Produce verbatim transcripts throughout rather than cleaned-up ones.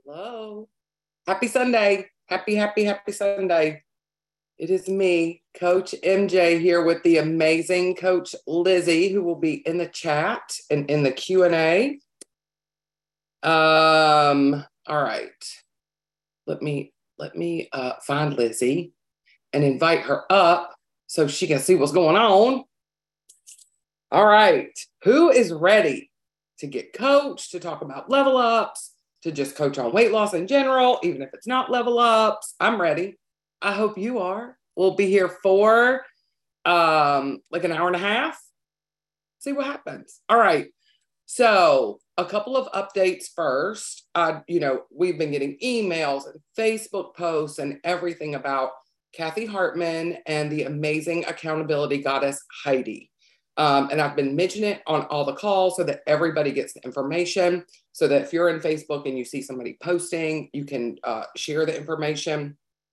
Hello. Happy Sunday. Happy, happy, happy Sunday. It is me, Coach M J, here with the amazing Coach Lizzie, who will be in the chat and in the Q and A. Um, all right. Let me let me uh, find Lizzie and invite her up so she can see what's going on. All right. Who is ready to get coached, to talk about level ups, to just coach on weight loss in general, even if it's not level ups? I'm ready. I hope you are. We'll be here for um, like an hour and a half. See what happens. All right. So a couple of updates first. Uh, you know, we've been getting emails and Facebook posts and everything about Kathy Hartman and the amazing accountability goddess Heidi. Um, and I've been mentioning it on all the calls so that everybody gets the information, so that if you're in Facebook and you see somebody posting, you can uh, share the information.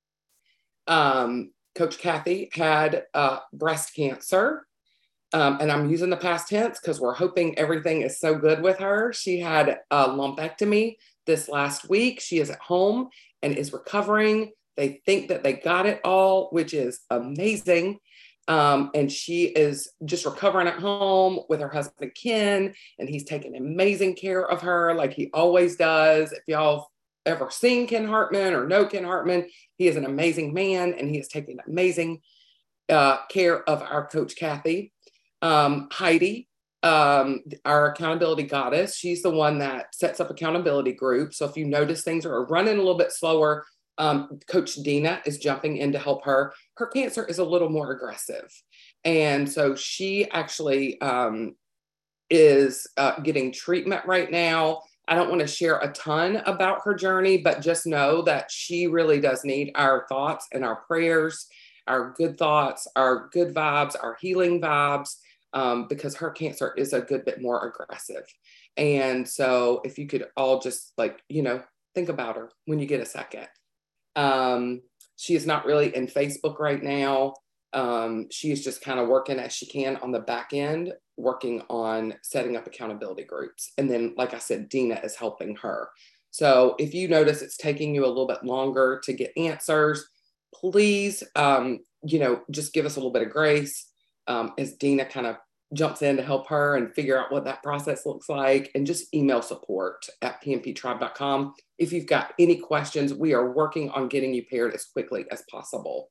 Um, Coach Kathy had uh, breast cancer. Um, and I'm using the past tense because we're hoping everything is so good with her. She had a lumpectomy this last week. She is at home and is recovering. They think that they got it all, which is amazing. Um, and she is just recovering at home with her husband, Ken, and he's taking amazing care of her like he always does. If y'all ever seen Ken Hartman or know Ken Hartman, he is an amazing man, and he is taking amazing uh, care of our Coach Kathy. Um, Heidi, um, our accountability goddess, she's the one that sets up accountability groups. So if you notice things are running a little bit slower, um, Coach Dina is jumping in to help her. Her cancer is a little more aggressive. And so she actually um, is uh, getting treatment right now. I don't want to share a ton about her journey, but just know that she really does need our thoughts and our prayers, our good thoughts, our good vibes, our healing vibes. Um, because her cancer is a good bit more aggressive. And so if you could all just like, you know, think about her when you get a second. Um, she is not really in Facebook right now. Um, she is just kind of working as she can on the back end, working on setting up accountability groups. And then, like I said, Dina is helping her. So if you notice it's taking you a little bit longer to get answers, please, um, you know, just give us a little bit of grace. Um, as Dina kind of jumps in to help her and figure out what that process looks like, and just email support at p m p tribe dot com. If you've got any questions, we are working on getting you paired as quickly as possible.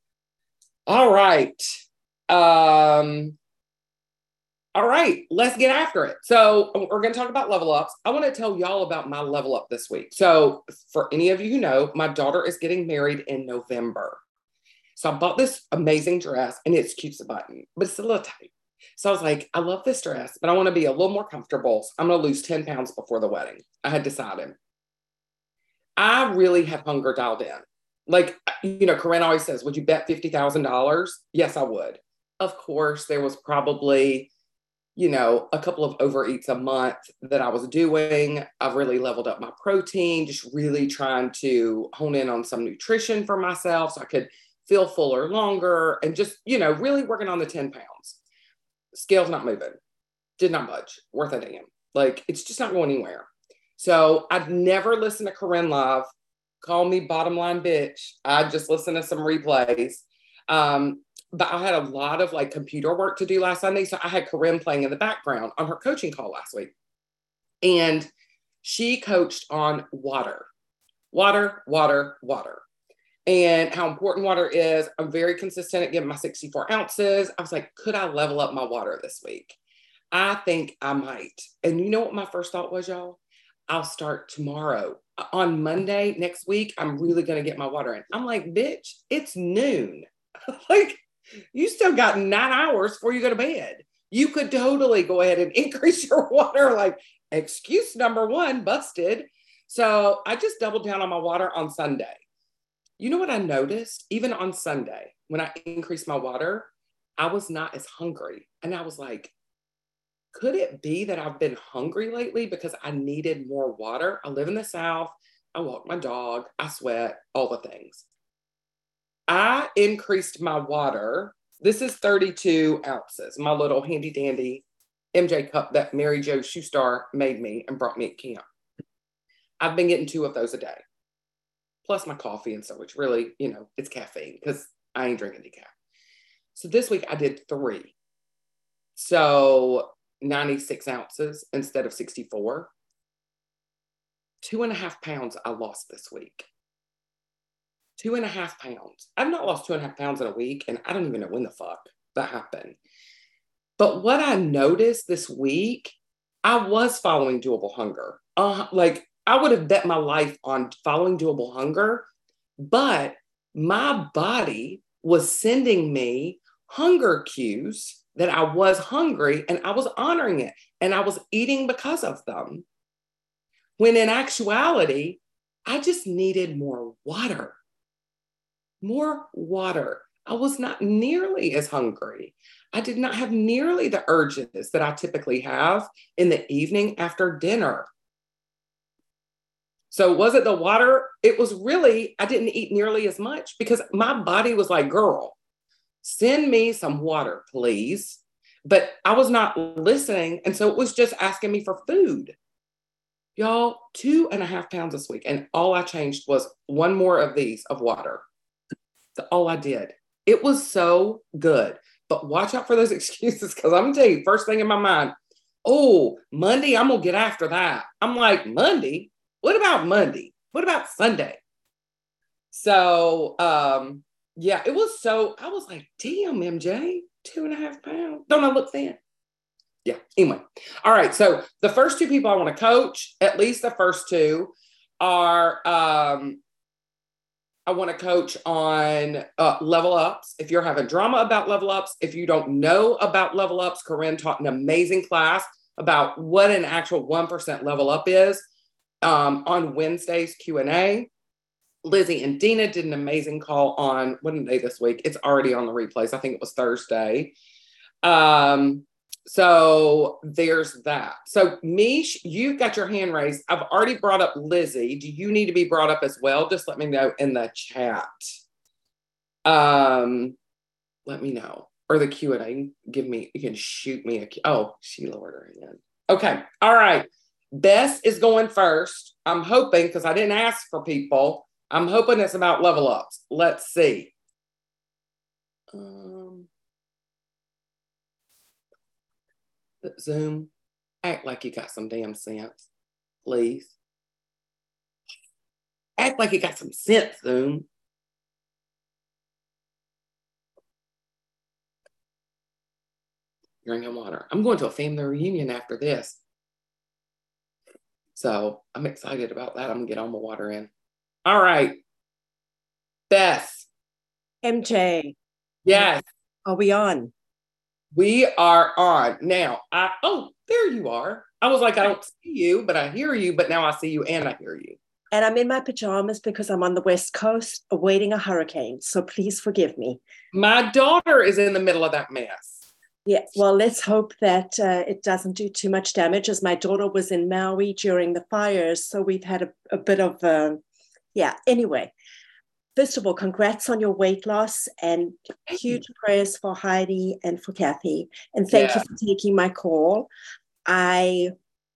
All right. Um, all right, let's get after it. So we're going to talk about level ups. I want to tell y'all about my level up this week. So for any of you who know, my daughter is getting married in November. So I bought this amazing dress, and it's cute as a button, but it's a little tight. So I was like, I love this dress, but I want to be a little more comfortable. So I'm going to lose ten pounds before the wedding. I had decided. I really have hunger dialed in. Like, you know, Corinne always says, would you bet fifty thousand dollars? Yes, I would. Of course, there was probably, you know, a couple of overeats a month that I was doing. I've really leveled up my protein, just really trying to hone in on some nutrition for myself so I could feel fuller longer, and just, you know, really working on the ten pounds. Scale's not moving. Did not budge. Worth a damn. Like, it's just not going anywhere. So I've never listened to Corinne live. Call me bottom line bitch. I just listened to some replays. Um, but I had a lot of like computer work to do last Sunday. So I had Corinne playing in the background on her coaching call last week. And she coached on water, water, water, water. And how important water is. I'm very consistent at giving my sixty-four ounces. I was like, could I level up my water this week? I think I might. And you know what my first thought was, y'all? I'll start tomorrow. On Monday next week, I'm really going to get my water in. I'm like, bitch, it's noon. Like, you still got nine hours before you go to bed. You could totally go ahead and increase your water. Like, excuse number one, busted. So I just doubled down on my water on Sunday. You know what I noticed? Even on Sunday, when I increased my water, I was not as hungry. And I was like, could it be that I've been hungry lately because I needed more water? I live in the South. I walk my dog. I sweat, all the things. I increased my water. This is thirty-two ounces, my little handy dandy M J cup that Mary Jo Shoestar made me and brought me at camp. I've been getting two of those a day, plus my coffee and so, which really, you know, it's caffeine because I ain't drinking decaf. So this week I did three. So ninety-six ounces instead of sixty-four. Two and a half pounds I lost this week. Two and a half pounds. I've not lost two and a half pounds in a week, and I don't even know when the fuck that happened. But what I noticed this week, I was following Doable Hunger. Uh, like, I would have bet my life on following Doable Hunger, but my body was sending me hunger cues that I was hungry, and I was honoring it, and I was eating because of them. When in actuality, I just needed more water. More water. I was not nearly as hungry. I did not have nearly the urges that I typically have in the evening after dinner. So was it the water? It was really, I didn't eat nearly as much because my body was like, girl, send me some water, please. But I was not listening. And so it was just asking me for food. Y'all, two and a half pounds this week. And all I changed was one more of these of water. That's all I did. It was so good. But watch out for those excuses because I'm going to tell you, first thing in my mind, oh, Monday, I'm going to get after that. I'm like, Monday? What about Monday? What about Sunday? So, um, yeah, it was so, I was like, damn, M J, two and a half pounds. Don't I look thin? Yeah, anyway. All right, so the first two people I want to coach, at least the first two, are, um, I want to coach on uh, level ups. If you're having drama about level ups, if you don't know about level ups, Corinne taught an amazing class about what an actual one percent level up is um, on Wednesday's Q and A. Lizzie and Dina did an amazing call on, what day this week? It's already on the replays. I think it was Thursday. Um, so there's that. So Mish, you've got your hand raised. I've already brought up Lizzie. Do you need to be brought up as well? Just let me know in the chat. Um, let me know. Or the Q and A. Give me, you can shoot me a, oh, she lowered her hand. Okay. All right. Bess is going first. I'm hoping, because I didn't ask for people, I'm hoping it's about level ups. Let's see. Um, Zoom, act like you got some damn sense, please. Act like you got some sense, Zoom. Drinking water. I'm going to a family reunion after this. So I'm excited about that. I'm going to get all my water in. All right. Beth. M J. Yes. Are we on? We are on. Now, I, oh, there you are. I was like, I don't see you, but I hear you. But now I see you and I hear you. And I'm in my pajamas because I'm on the West Coast awaiting a hurricane. So please forgive me. My daughter is in the middle of that mess. Yeah, well, let's hope that uh, it doesn't do too much damage, as my daughter was in Maui during the fires. So we've had a, a bit of, uh, yeah, anyway. First of all, congrats on your weight loss and huge prayers for Heidi and for Kathy. And thank yeah. you for taking my call. I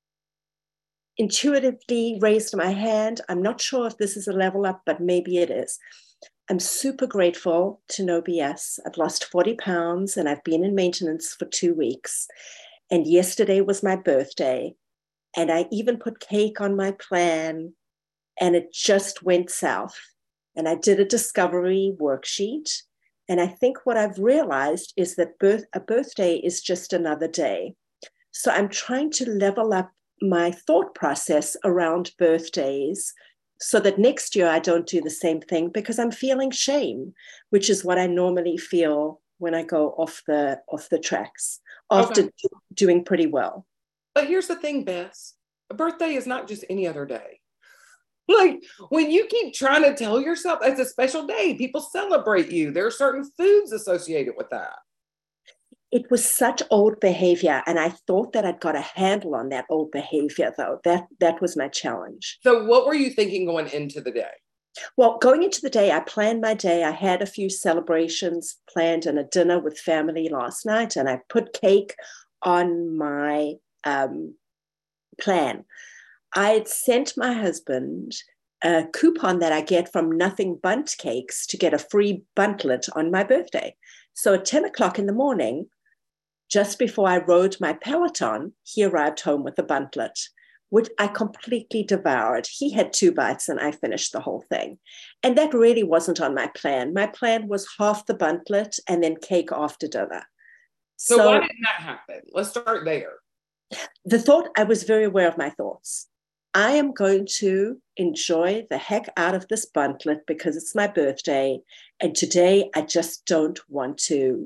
intuitively raised my hand. I'm not sure if this is a level up, but maybe it is. I'm super grateful to No B S. I've lost forty pounds and I've been in maintenance for two weeks. And yesterday was my birthday. And I even put cake on my plan and it just went south. And I did a discovery worksheet. And I think what I've realized is that birth, a birthday is just another day. So I'm trying to level up my thought process around birthdays so that next year I don't do the same thing, because I'm feeling shame, which is what I normally feel when I go off the off the tracks after okay. do, doing pretty well. But here's the thing, Bess. A birthday is not just any other day. Like, when you keep trying to tell yourself it's a special day, people celebrate you. There are certain foods associated with that. It was such old behavior, and I thought that I'd got a handle on that old behavior, though. That that was my challenge. So what were you thinking going into the day? Well, going into the day, I planned my day. I had a few celebrations planned and a dinner with family last night, and I put cake on my um, plan. I had sent my husband a coupon that I get from Nothing Bundt Cakes to get a free buntlet on my birthday. So at ten o'clock in the morning, just before I rode my Peloton, he arrived home with a buntlet, which I completely devoured. He had two bites and I finished the whole thing. And that really wasn't on my plan. My plan was half the buntlet and then cake after dinner. So, so why didn't that happen? Let's start there. The thought, I was very aware of my thoughts. I am going to enjoy the heck out of this buntlet because it's my birthday. And today I just don't want to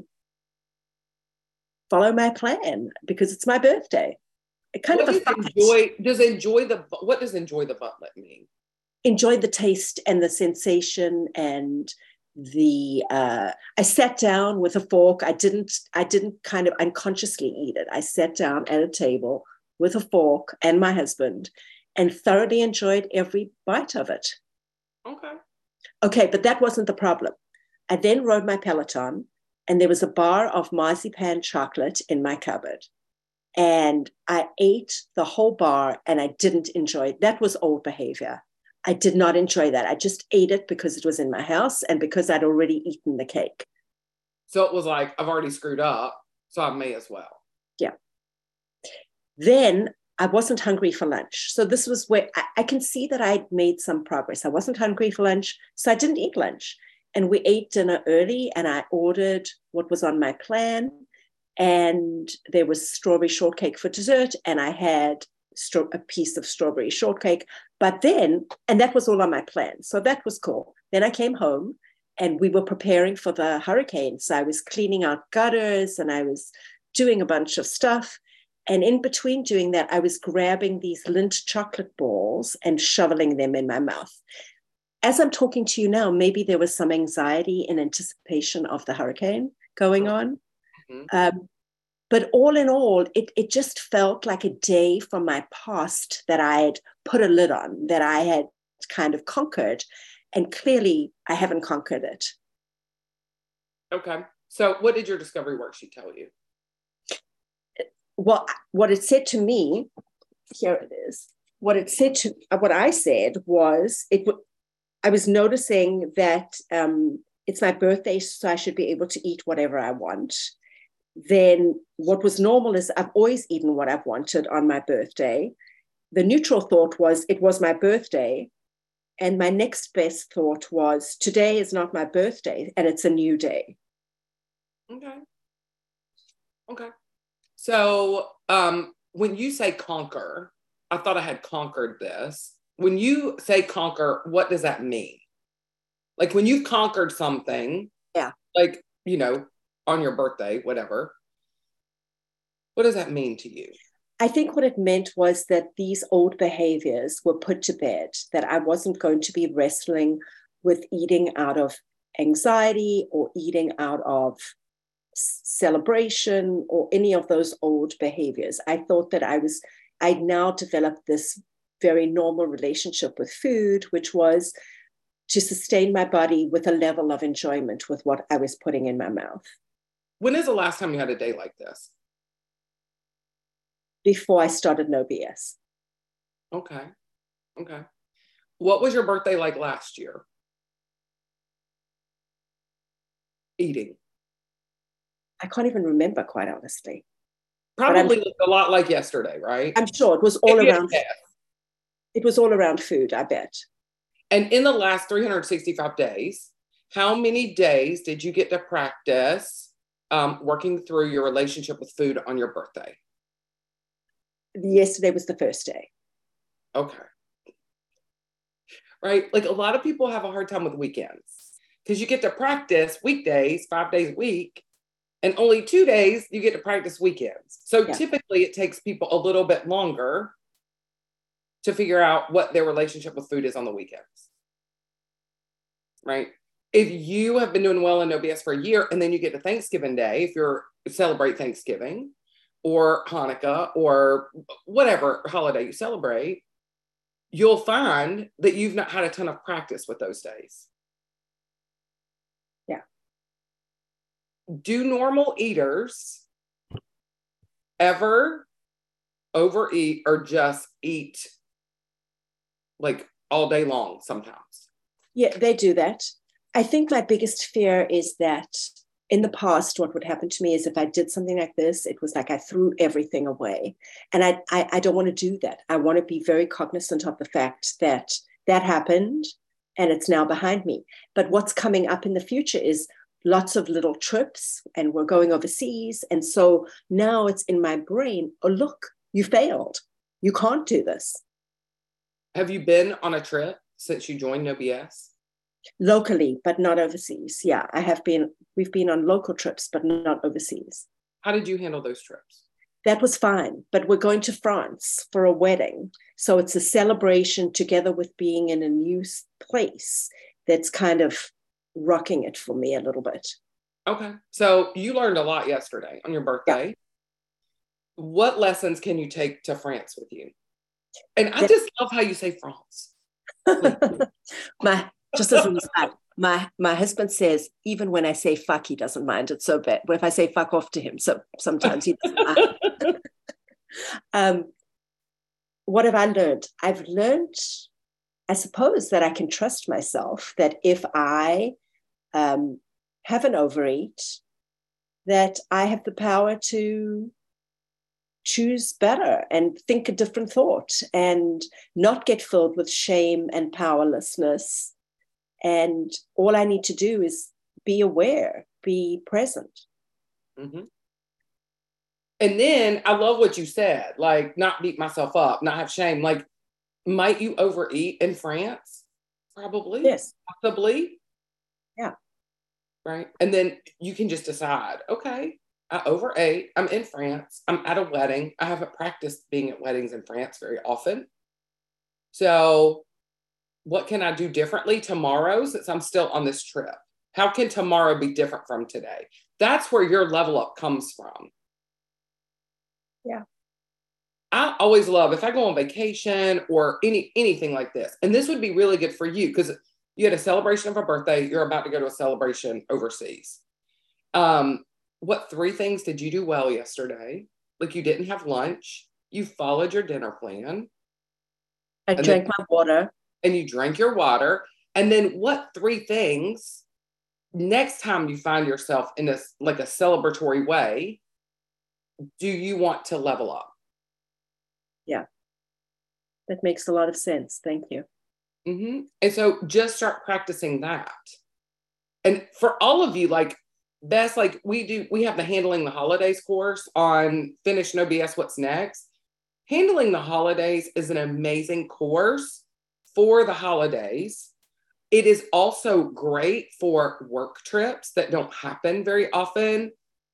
follow my plan because it's my birthday. It kind what of does enjoy does enjoy the what does enjoy the buntlet mean? Enjoy the taste and the sensation and the uh I sat down with a fork. I didn't I didn't kind of unconsciously eat it. I sat down at a table with a fork and my husband and thoroughly enjoyed every bite of it. Okay. Okay, but that wasn't the problem. I then rode my Peloton and there was a bar of marzipan chocolate in my cupboard. And I ate the whole bar and I didn't enjoy it. That was old behavior. I did not enjoy that. I just ate it because it was in my house and because I'd already eaten the cake. So it was like, I've already screwed up, so I may as well. Yeah. Then I wasn't hungry for lunch. So this was where I, I can see that I'd made some progress. I wasn't hungry for lunch, so I didn't eat lunch. And we ate dinner early and I ordered what was on my plan. And there was strawberry shortcake for dessert. And I had stro- a piece of strawberry shortcake. But then, and that was all on my plan. So that was cool. Then I came home and we were preparing for the hurricane. So I was cleaning out gutters and I was doing a bunch of stuff. And in between doing that, I was grabbing these Lindt chocolate balls and shoveling them in my mouth. As I'm talking to you now, maybe there was some anxiety in anticipation of the hurricane going on. Mm-hmm. Um, but all in all, it, it just felt like a day from my past that I had put a lid on, that I had kind of conquered. And clearly, I haven't conquered it. Okay. So what did your discovery worksheet tell you? Well, what it said to me, here it is. What it said to, what I said was, it. I was noticing that um, it's my birthday, so I should be able to eat whatever I want. Then what was normal is I've always eaten what I've wanted on my birthday. The neutral thought was it was my birthday. And my next best thought was today is not my birthday and it's a new day. Okay. Okay. So um, when you say conquer, I thought I had conquered this. When you say conquer, what does that mean? Like when you've conquered something, yeah, like, you know, on your birthday, whatever, what does that mean to you? I think what it meant was that these old behaviors were put to bed, that I wasn't going to be wrestling with eating out of anxiety or eating out of celebration or any of those old behaviors. I thought that I was, I'd now developed this very normal relationship with food, which was to sustain my body with a level of enjoyment with what I was putting in my mouth. When is the last time you had a day like this? Before I started No B S. Okay. Okay. What was your birthday like last year? Eating. I can't even remember, quite honestly. Probably looked a lot like yesterday, right? I'm sure it was all around. It was all around food, I bet. And in the last three hundred sixty-five days, how many days did you get to practice um, working through your relationship with food on your birthday? Yesterday was the first day. Okay. Right? Like a lot of people have a hard time with weekends because you get to practice weekdays, five days a week, and only two days you get to practice weekends. So yeah. Typically it takes people a little bit longer to figure out what their relationship with food is on the weekends. Right? If you have been doing well in No B S for a year and then you get to Thanksgiving Day, if you're celebrate Thanksgiving or Hanukkah or whatever holiday you celebrate, you'll find that you've not had a ton of practice with those days. Yeah. Do normal eaters ever overeat or just eat like all day long sometimes. Yeah, they do that. I think my biggest fear is that in the past, what would happen to me is if I did something like this, it was like I threw everything away. And I, I, I don't want to do that. I want to be very cognizant of the fact that that happened and it's now behind me. But what's coming up in the future is lots of little trips, and we're going overseas. And so now it's in my brain, oh, look, you failed. You can't do this. Have you been on a trip since you joined No B S? Locally, but not overseas. Yeah, I have been, we've been on local trips, but not overseas. How did you handle those trips? That was fine, but we're going to France for a wedding. So it's a celebration together with being in a new place that's kind of rocking it for me a little bit. Okay. So you learned a lot yesterday on your birthday. Yeah. What lessons can you take to France with you? And I just love how you say France. my just as an aside, my my husband says even when I say fuck, he doesn't mind. It's so bad. But if I say fuck off to him, so sometimes he doesn't mind. um, what have I learned? I've learned, I suppose, that I can trust myself. That if I um, have an overeat, that I have the power to choose better and think a different thought and not get filled with shame and powerlessness. And all I need to do is be aware, be present. Mm-hmm. And then I love what you said, like not beat myself up, not have shame. Like, might you overeat in France? Probably. Yes. Possibly. Yeah. Right. And then you can just decide, okay, I overate. I'm in France. I'm at a wedding. I haven't practiced being at weddings in France very often. So what can I do differently tomorrow since I'm still on this trip? How can tomorrow be different from today? That's where your level up comes from. Yeah. I always love if I go on vacation or any anything like this, and this would be really good for you because you had a celebration of a birthday. You're about to go to a celebration overseas. Um, what three things did you do well yesterday? Like you didn't have lunch. You followed your dinner plan. I drank then, my water. And you drank your water. And then what three things next time you find yourself in a like a celebratory way do you want to level up? Yeah, that makes a lot of sense. Thank you. Mm-hmm. And so just start practicing that. And for all of you, like Bess, like we do, we have the Handling the Holidays course on Finish No B S What's Next. Handling the Holidays is an amazing course for the holidays. It is also great for work trips that don't happen very often,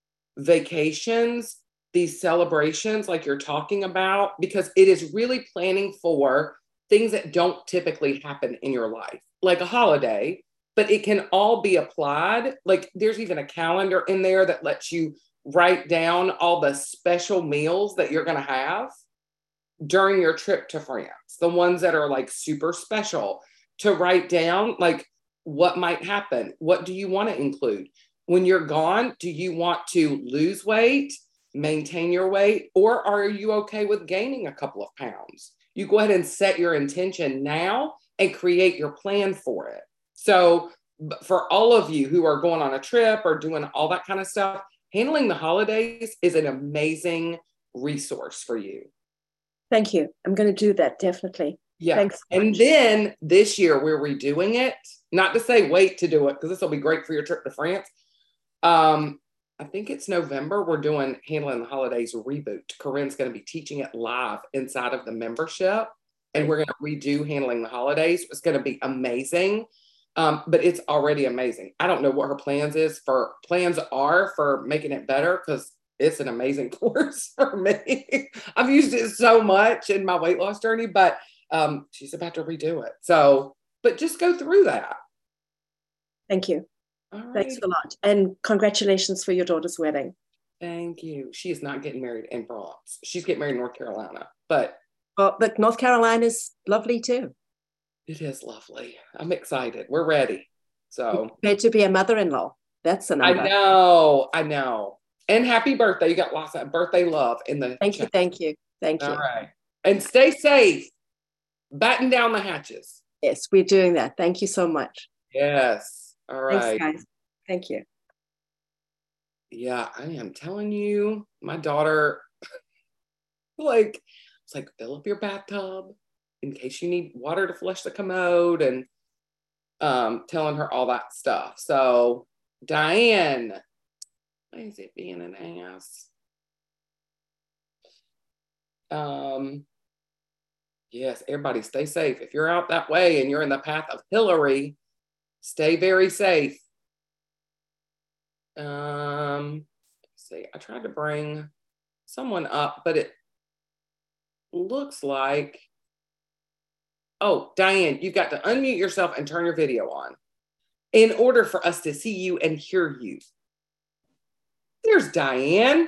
vacations, these celebrations like you're talking about, because it is really planning for things that don't typically happen in your life, like a holiday, but it can all be applied. Like there's even a calendar in there that lets you write down all the special meals that you're going to have during your trip to France, the ones that are like super special, to write down like what might happen. What do you want to include? When you're gone, do you want to lose weight, maintain your weight, or are you okay with gaining a couple of pounds? You go ahead and set your intention now and create your plan for it. So for all of you who are going on a trip or doing all that kind of stuff, Handling the Holidays is an amazing resource for you. Thank you. I'm going to do that, definitely. Yeah. Thanks so and much. Then this year we're redoing it. Not to say wait to do it, because this will be great for your trip to France. Um, I think it's November. We're doing Handling the Holidays reboot. Corinne's going to be teaching it live inside of the membership. And we're going to redo Handling the Holidays. It's going to be amazing. Um, but it's already amazing. I don't know what her plans is for plans are for making it better, because it's an amazing course for me. I've used it so much in my weight loss journey, but um, she's about to redo it. So, but just go through that. Thank you. All right. Thanks a lot. And congratulations for your daughter's wedding. Thank you. She is not getting married in France. She's getting married in North Carolina, but. Well, but North Carolina is lovely too. It is lovely. I'm excited. We're ready. So. Prepared to be a mother-in-law. That's a number. I know. I know. And happy birthday. You got lots of birthday love in the Thank chat. you. Thank you. Thank you. All right. And stay safe. batten down the hatches. Yes, we're doing that. Thank you so much. Yes. All right. Thanks, guys. Thank you. Yeah, I am telling you, my daughter, like, it's like, fill up your bathtub in case you need water to flush the commode, and um, telling her all that stuff. So, Diane, why is it being an ass? Um, yes, everybody stay safe. If you're out that way and you're in the path of Hillary, stay very safe. Um, let's see, I tried to bring someone up, but it looks like, oh, Diane, you've got to unmute yourself and turn your video on in order for us to see you and hear you. There's Diane.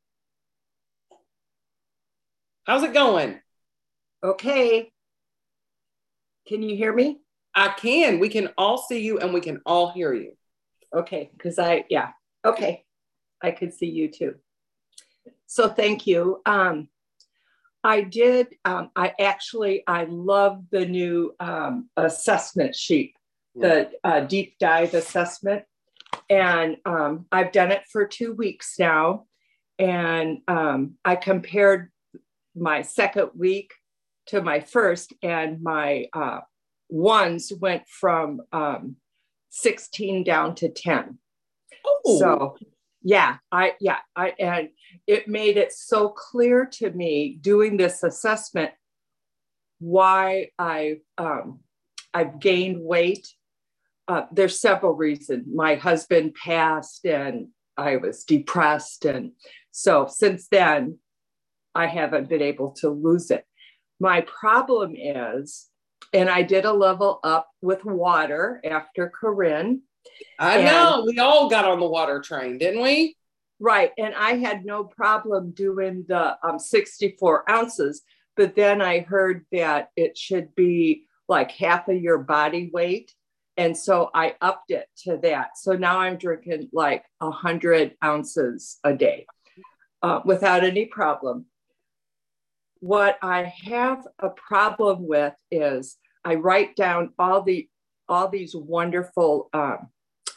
How's it going? Okay. Can you hear me? I can. We can all see you and we can all hear you. Okay, because I, yeah, okay. I could see you too. So thank you. Um, I did, um, I actually, I love the new um, assessment sheet, the uh, deep dive assessment. And um, I've done it for two weeks now. And um, I compared my second week to my first, and my uh, ones went from um, sixteen down to ten. Oh. So yeah, I, yeah, I, and it made it so clear to me doing this assessment why I, um, I've gained weight. Uh, there's several reasons. My husband passed and I was depressed. And so since then, I haven't been able to lose it. My problem is, and I did a level up with water after Corinne. I know, we all got on the water train, didn't we? Right, and I had no problem doing the um, sixty-four ounces, but then I heard that it should be like half of your body weight. And so I upped it to that. So now I'm drinking like one hundred ounces a day uh, without any problem. What I have a problem with is I write down all the all these wonderful um,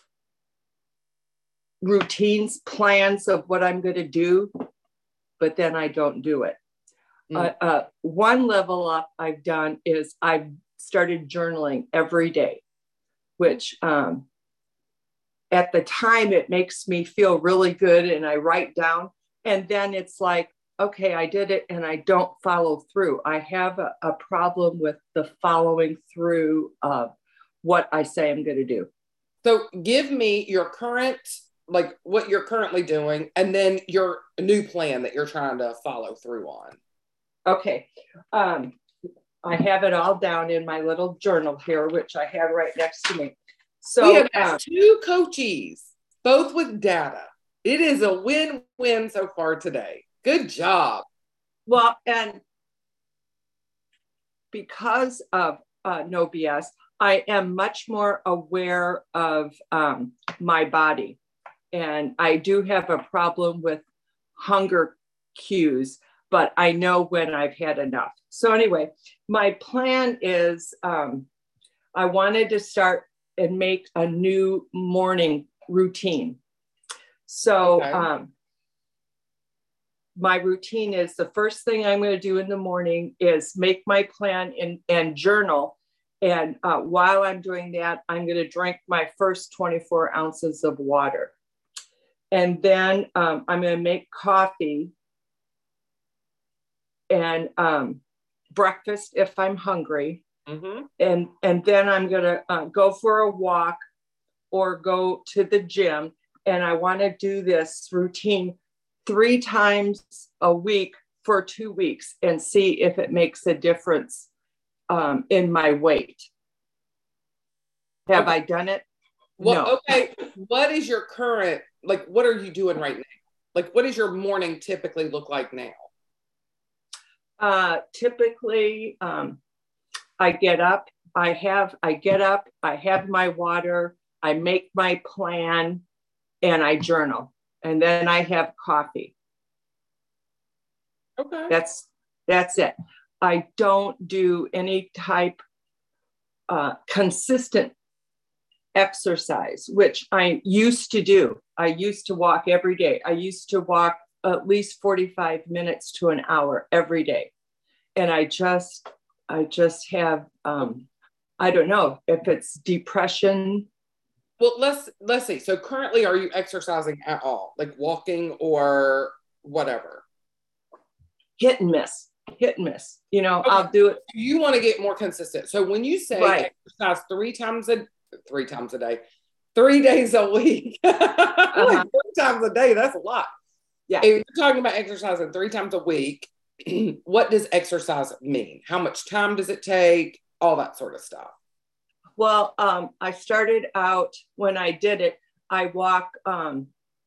routines, plans of what I'm going to do, but then I don't do it. Mm. Uh, uh, one level up I've done is I've started journaling every day, which um, at the time it makes me feel really good, and I write down, and then it's like, okay, I did it and I don't follow through. I have a, a problem with the following through of what I say I'm going to do. So give me your current, like what you're currently doing, and then your new plan that you're trying to follow through on. Okay. Um, I have it all down in my little journal here, which I have right next to me. So we have um, two coaches, both with data. It is a win-win so far today. Good job. Well, and because of uh, No B S, I am much more aware of um, my body. And I do have a problem with hunger cues, but I know when I've had enough. So anyway, my plan is um, I wanted to start and make a new morning routine. So okay. um, my routine is the first thing I'm going to do in the morning is make my plan and, and journal. And uh, while I'm doing that, I'm going to drink my first twenty-four ounces of water. And then um, I'm going to make coffee and um, breakfast if I'm hungry. Mm-hmm. And, and then I'm going to uh, go for a walk or go to the gym. And I want to do this routine three times a week for two weeks and see if it makes a difference um, in my weight. Have okay. I done it? Well, no. Okay. What is your current, like, what are you doing right now? Like, what does your morning typically look like now? Uh, typically, um, I get up, I have, I get up, I have my water, I make my plan, and I journal. And then I have coffee. Okay. That's, that's it. I don't do any type uh, consistent exercise, which I used to do. I used to walk every day. I used to walk at least forty-five minutes to an hour every day. And I just, I just have, um, I don't know if it's depression. Well, let's let's see. So currently, are you exercising at all, like walking or whatever? Hit and miss, hit and miss. You know, Okay. I'll do it. You want to get more consistent. So when you say Right. exercise three times a three times a day, three days a week, uh-huh. like three times a day, that's a lot. Yeah. If you're talking about exercising three times a week, what does exercise mean? How much time does it take? All that sort of stuff. Well, um, I started out when I did it, I walk um,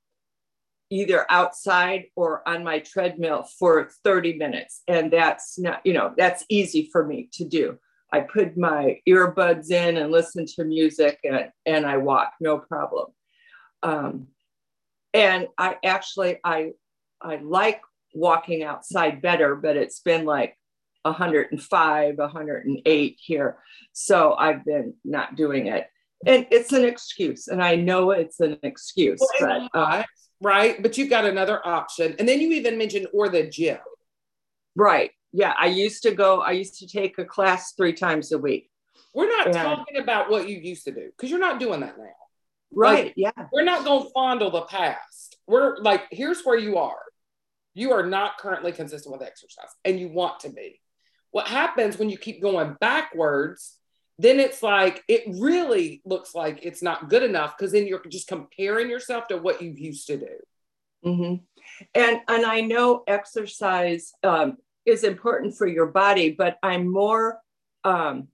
either outside or on my treadmill for thirty minutes. And that's not, you know, that's easy for me to do. I put my earbuds in and listen to music and, and I walk, no problem. Um, and I actually, I, I like walking outside better, but it's been like one hundred five, one hundred eight here. So I've been not doing it. And it's an excuse. And I know it's an excuse. Well, but, uh, right. But you've got another option. And then you even mentioned, or the gym. Right. Yeah. I used to go, I used to take a class three times a week. We're not and, talking about what you used to do, because you're not doing that now. Right. Like, yeah. We're not going to fondle the past. We're like, here's where you are. You are not currently consistent with exercise, and you want to be. What happens when you keep going backwards, then it's like, it really looks like it's not good enough, because then you're just comparing yourself to what you used to do. Mm-hmm. And, and I know exercise um, is important for your body, but I'm more um,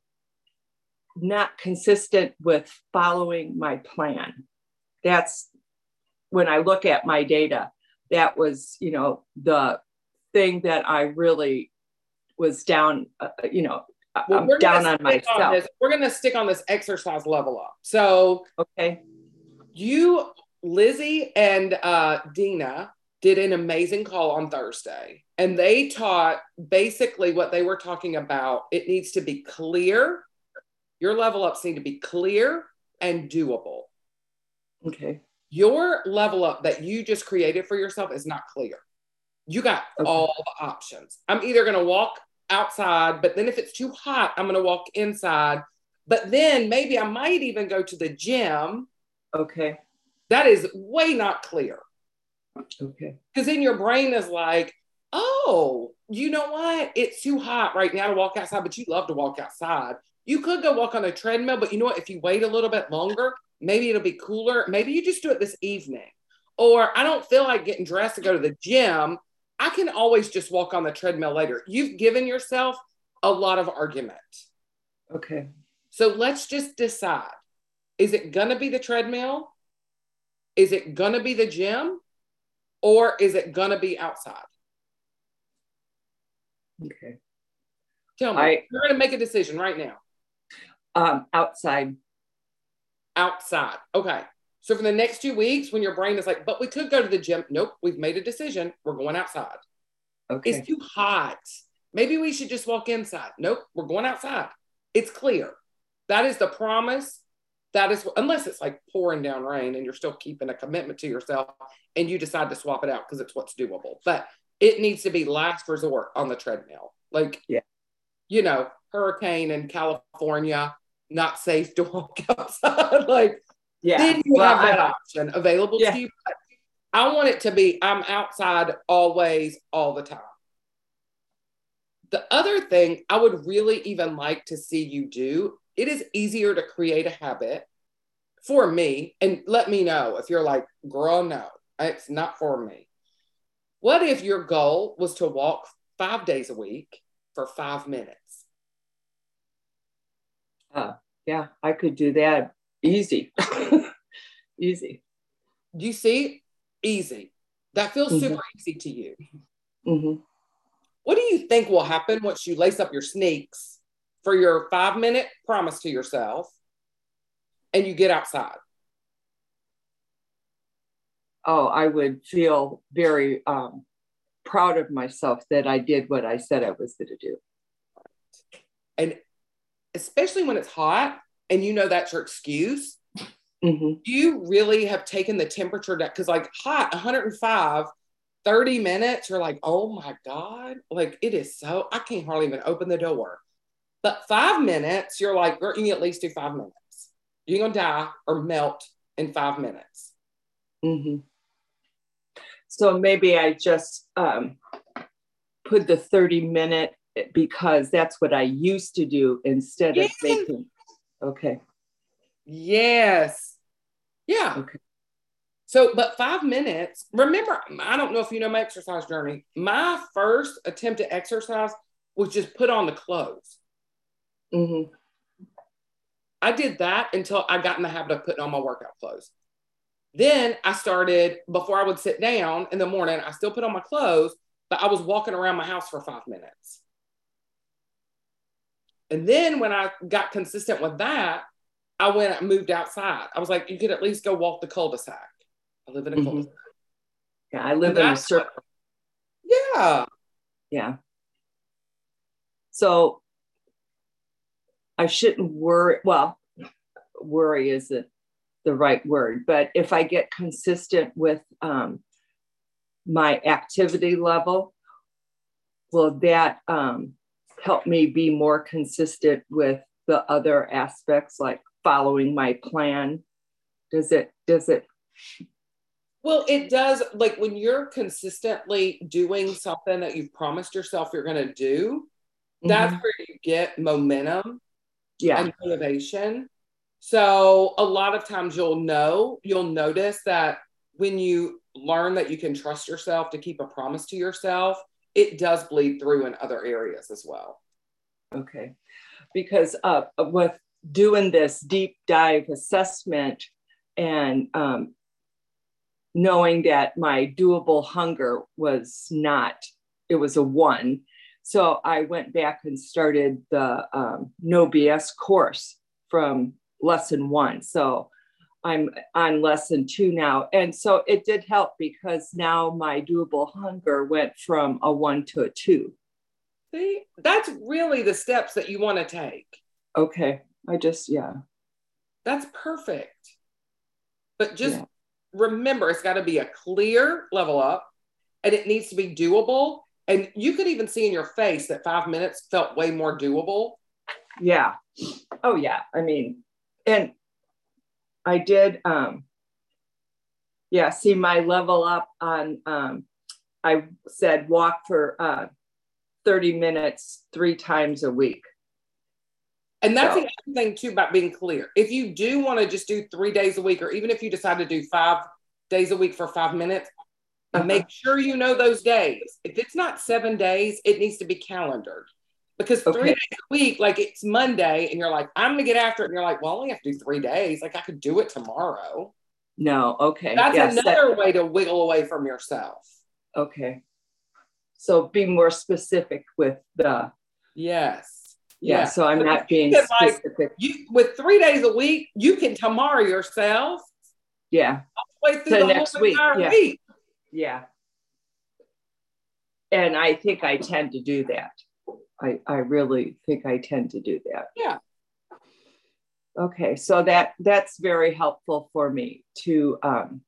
not consistent with following my plan. That's when I look at my data, that was, you know, the thing that I really was down, uh, you know, well, I'm we're down on myself. On this, we're going to stick on this exercise level up. So, okay. You, Lizzie and uh, Dina did an amazing call on Thursday, and they taught basically what they were talking about. It needs to be clear. Your level ups need to be clear and doable. Okay. Your level up that you just created for yourself is not clear. You got okay. all the options. I'm either going to walk outside, but then if it's too hot, I'm going to walk inside. But then maybe I might even go to the gym. Okay. That is way not clear. Okay. Because then your brain is like, oh, you know what? It's too hot right now to walk outside, but you love to walk outside. You could go walk on a treadmill, but you know what? If you wait a little bit longer, maybe it'll be cooler. Maybe you just do it this evening. Or I don't feel like getting dressed to go to the gym. I can always just walk on the treadmill later. You've given yourself a lot of argument. Okay. So let's just decide. Is it going to be the treadmill? Is it going to be the gym? Or is it going to be outside? Okay. Tell me. I, You're going to make a decision right now. Um, outside. Outside. Okay. So for the next two weeks, when your brain is like, but we could go to the gym. Nope, we've made a decision. We're going outside. Okay. It's too hot. Maybe we should just walk inside. Nope, we're going outside. It's clear. That is the promise. That is, unless it's like pouring down rain and you're still keeping a commitment to yourself and you decide to swap it out because it's what's doable. But it needs to be last resort on the treadmill. Like, yeah. you know, hurricane in California, not safe to walk outside. Like, yeah. Then you well, have that I, option available yeah. to you. But I want it to be, I'm outside always, all the time. The other thing I would really even like to see you do, it is easier to create a habit for me. And let me know if you're like, girl, no, it's not for me. What if your goal was to walk five days a week for five minutes? Uh, yeah, I could do that. Easy. Easy. You see? Easy. That feels mm-hmm. super easy to you. Mm-hmm. What do you think will happen once you lace up your sneaks for your five minute promise to yourself and you get outside? Oh, I would feel very um, proud of myself that I did what I said I was going to do. And especially when it's hot and you know that's your excuse, mm-hmm. you really have taken the temperature down. Because like hot, one hundred five, thirty minutes, you're like, oh my God, like it is so, I can't hardly even open the door. But five minutes, you're like, you can at least do five minutes. You're going to die or melt in five minutes. Mm-hmm. So maybe I just um, put the thirty minute because that's what I used to do instead yes. of making. Okay. Yes. Yeah. Okay. So, but five minutes, remember, I don't know if you know my exercise journey. My first attempt at exercise was just put on the clothes. Mm-hmm. I did that until I got in the habit of putting on my workout clothes. Then I started, before I would sit down in the morning, I still put on my clothes, but I was walking around my house for five minutes. And then when I got consistent with that, I went and moved outside. I was like, you could at least go walk the cul-de-sac. I live in a mm-hmm. cul-de-sac. Yeah, I live and in a circle. Yeah. Yeah. So I shouldn't worry. Well, worry isn't the right word, but if I get consistent with um, my activity level, will that um, help me be more consistent with the other aspects, like following my plan? Does it, does it? Well, it does. Like when you're consistently doing something that you've promised yourself you're going to do, mm-hmm. that's where you get momentum yeah. and motivation. So a lot of times you'll know, you'll notice that when you learn that you can trust yourself to keep a promise to yourself, it does bleed through in other areas as well. Okay. Because uh, with doing this deep dive assessment and um, knowing that my doable hunger was not, it was a one. So I went back and started the um, No B S course from lesson one. So I'm on lesson two now. And so it did help because now my doable hunger went from a one to a two. See, that's really the steps that you want to take. Okay. I just, yeah. That's perfect. But just yeah. remember, it's got to be a clear level up and it needs to be doable. And you could even see in your face that five minutes felt way more doable. Yeah. Oh, yeah. I mean, and I did, um, yeah, see my level up on, um, I said walk for uh, thirty minutes, three times a week. And that's so. The other thing too about being clear. If you do want to just do three days a week, or even if you decide to do five days a week for five minutes, uh-huh. make sure you know those days. If it's not seven days, it needs to be calendared. Because three okay. days a week, like it's Monday and you're like, I'm going to get after it. And you're like, well, I only have to do three days. Like I could do it tomorrow. No. Okay. That's yes, another that... way to wiggle away from yourself. Okay. So be more specific with the. Yes. Yeah. yeah. So I'm so not being specific. Like, you, with three days a week, you can tomorrow yourself. Yeah. All the way through the next whole week. Yeah. week. Yeah. And I think I tend to do that. I, I really think I tend to do that. Yeah. Okay, so that that's very helpful for me to um,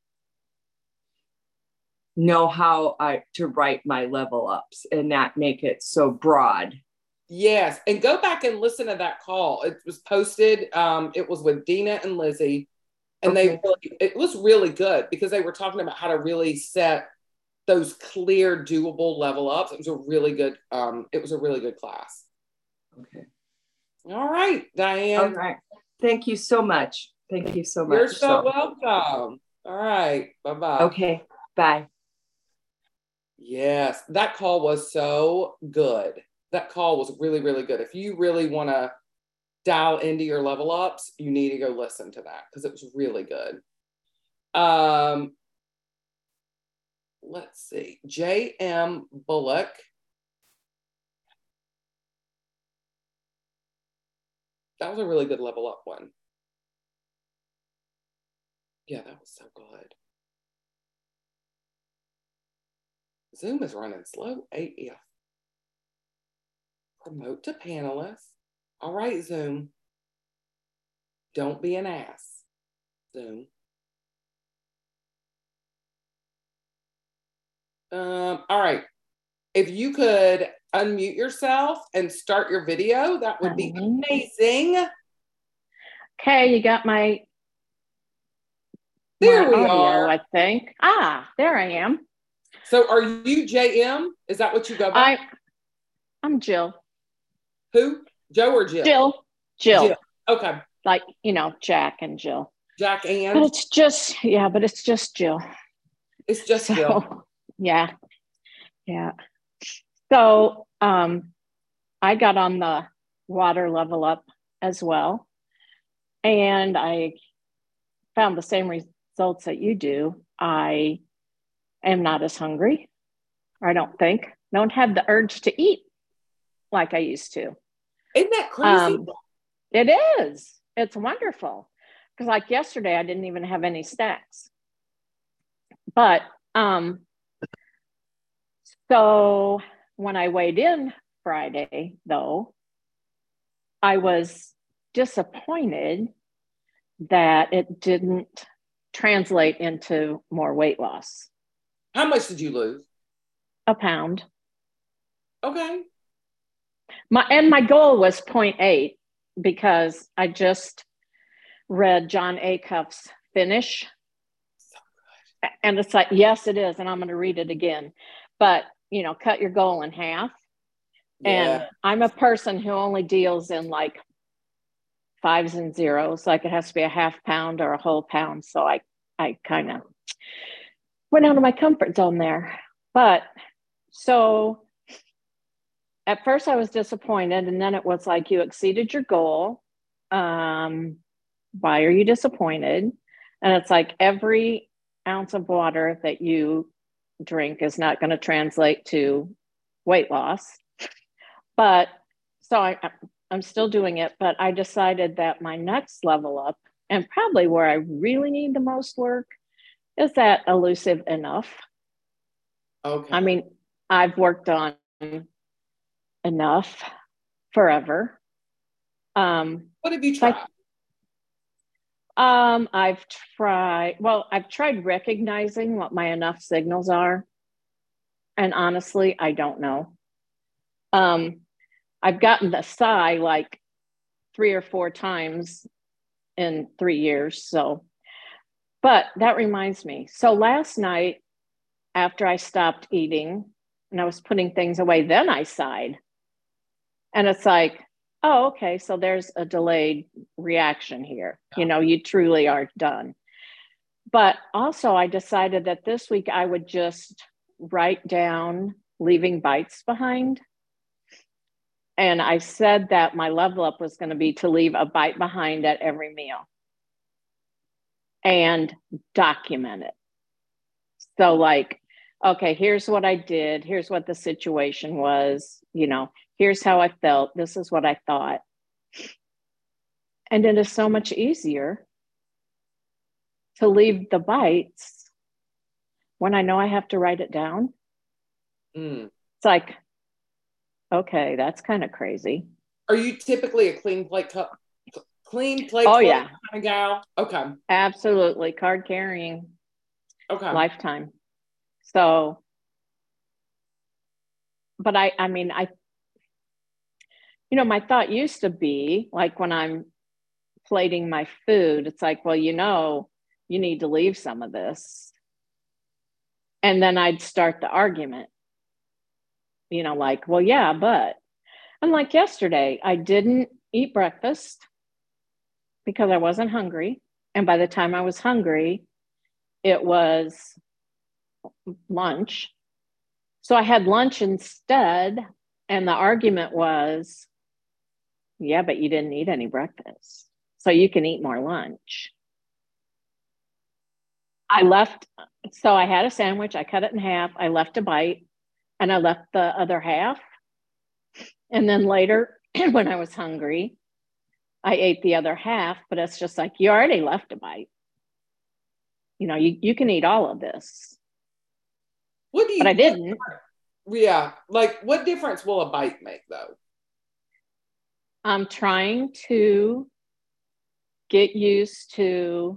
know how I to write my level ups and not make it so broad. Yes, and go back and listen to that call. It was posted. Um, it was with Dina and Lizzie, and okay. they really, it was really good because they were talking about how to really set those clear, doable level ups. It was a really good. Um, it was a really good class. Okay. All right, Diane. All right. Thank you so much. Thank you so much. You're so, so. welcome. All right. Bye-bye. Okay. Bye. Yes, that call was so good. That call was really, really good. If you really want to dial into your level ups, you need to go listen to that because it was really good. Um, let's see. J M Bullock. That was a really good level up one. Yeah, that was so good. Zoom is running slow A F. Promote to panelists. All right, Zoom. Don't be an ass, Zoom. Um, all right. If you could unmute yourself and start your video, that would be amazing. Okay, you got my, there my we audio, are. I think. Ah, there I am. So are you J M? Is that what you go by? I, I'm Jill. Who? Joe or Jill? Jill. Jill. Jill. Okay. Like, you know, Jack and Jill. Jack and? But it's just, yeah, but it's just Jill. It's just so, Jill. Yeah. Yeah. So um, I got on the water level up as well. And I found the same results that you do. I am not as hungry. I don't think. Don't have the urge to eat like I used to. Isn't that crazy? Um, it is. It's wonderful. Because like yesterday, I didn't even have any snacks. But um, so when I weighed in Friday, though, I was disappointed that it didn't translate into more weight loss. How much did you lose? A pound. Okay. My and my goal was zero point eight because I just read John Acuff's Finish. So good. And it's like, yes, it is. And I'm going to read it again. But, you know, cut your goal in half. Yeah. And I'm a person who only deals in like fives and zeros. Like it has to be a half pound or a whole pound. So I, I kind of went out of my comfort zone there. But so at first I was disappointed. And then it was like, you exceeded your goal. Um, why are you disappointed? And it's like every ounce of water that you drink is not going to translate to weight loss. But so I, I'm still doing it, but I decided that my next level up, and probably where I really need the most work, is that elusive enough. Okay. I mean, I've worked on enough forever. Um, what have you tried? Like, um, I've tried, well, I've tried recognizing what my enough signals are. And honestly, I don't know. Um, I've gotten the sigh like three or four times in three years. So, but that reminds me. So last night, after I stopped eating and I was putting things away, then I sighed. And it's like, oh, okay, so there's a delayed reaction here. You know, you truly are done. But also I decided that this week I would just write down leaving bites behind. And I said that my level up was going to be to leave a bite behind at every meal and document it. So like, okay, here's what I did. Here's what the situation was. You know, here's how I felt. This is what I thought. And it is so much easier to leave the bites when I know I have to write it down. Mm. It's like, okay, that's kind of crazy. Are you typically a clean plate cup, clean plate Oh, plate yeah. kind of gal? Okay. Absolutely. Card carrying. Okay. Lifetime. So, but I, I mean, I, you know, my thought used to be like when I'm plating my food, it's like, well, you know, you need to leave some of this. And then I'd start the argument, you know, like, well, yeah, but unlike yesterday, I didn't eat breakfast because I wasn't hungry. And by the time I was hungry, it was lunch. So I had lunch instead. And the argument was, yeah, but you didn't eat any breakfast. So you can eat more lunch. I left, so I had a sandwich, I cut it in half, I left a bite, and I left the other half. And then later, when I was hungry, I ate the other half, but it's just like, you already left a bite. You know, you, you can eat all of this. What do you, but I didn't. What, yeah. Like, what difference will a bite make, though? I'm trying to get used to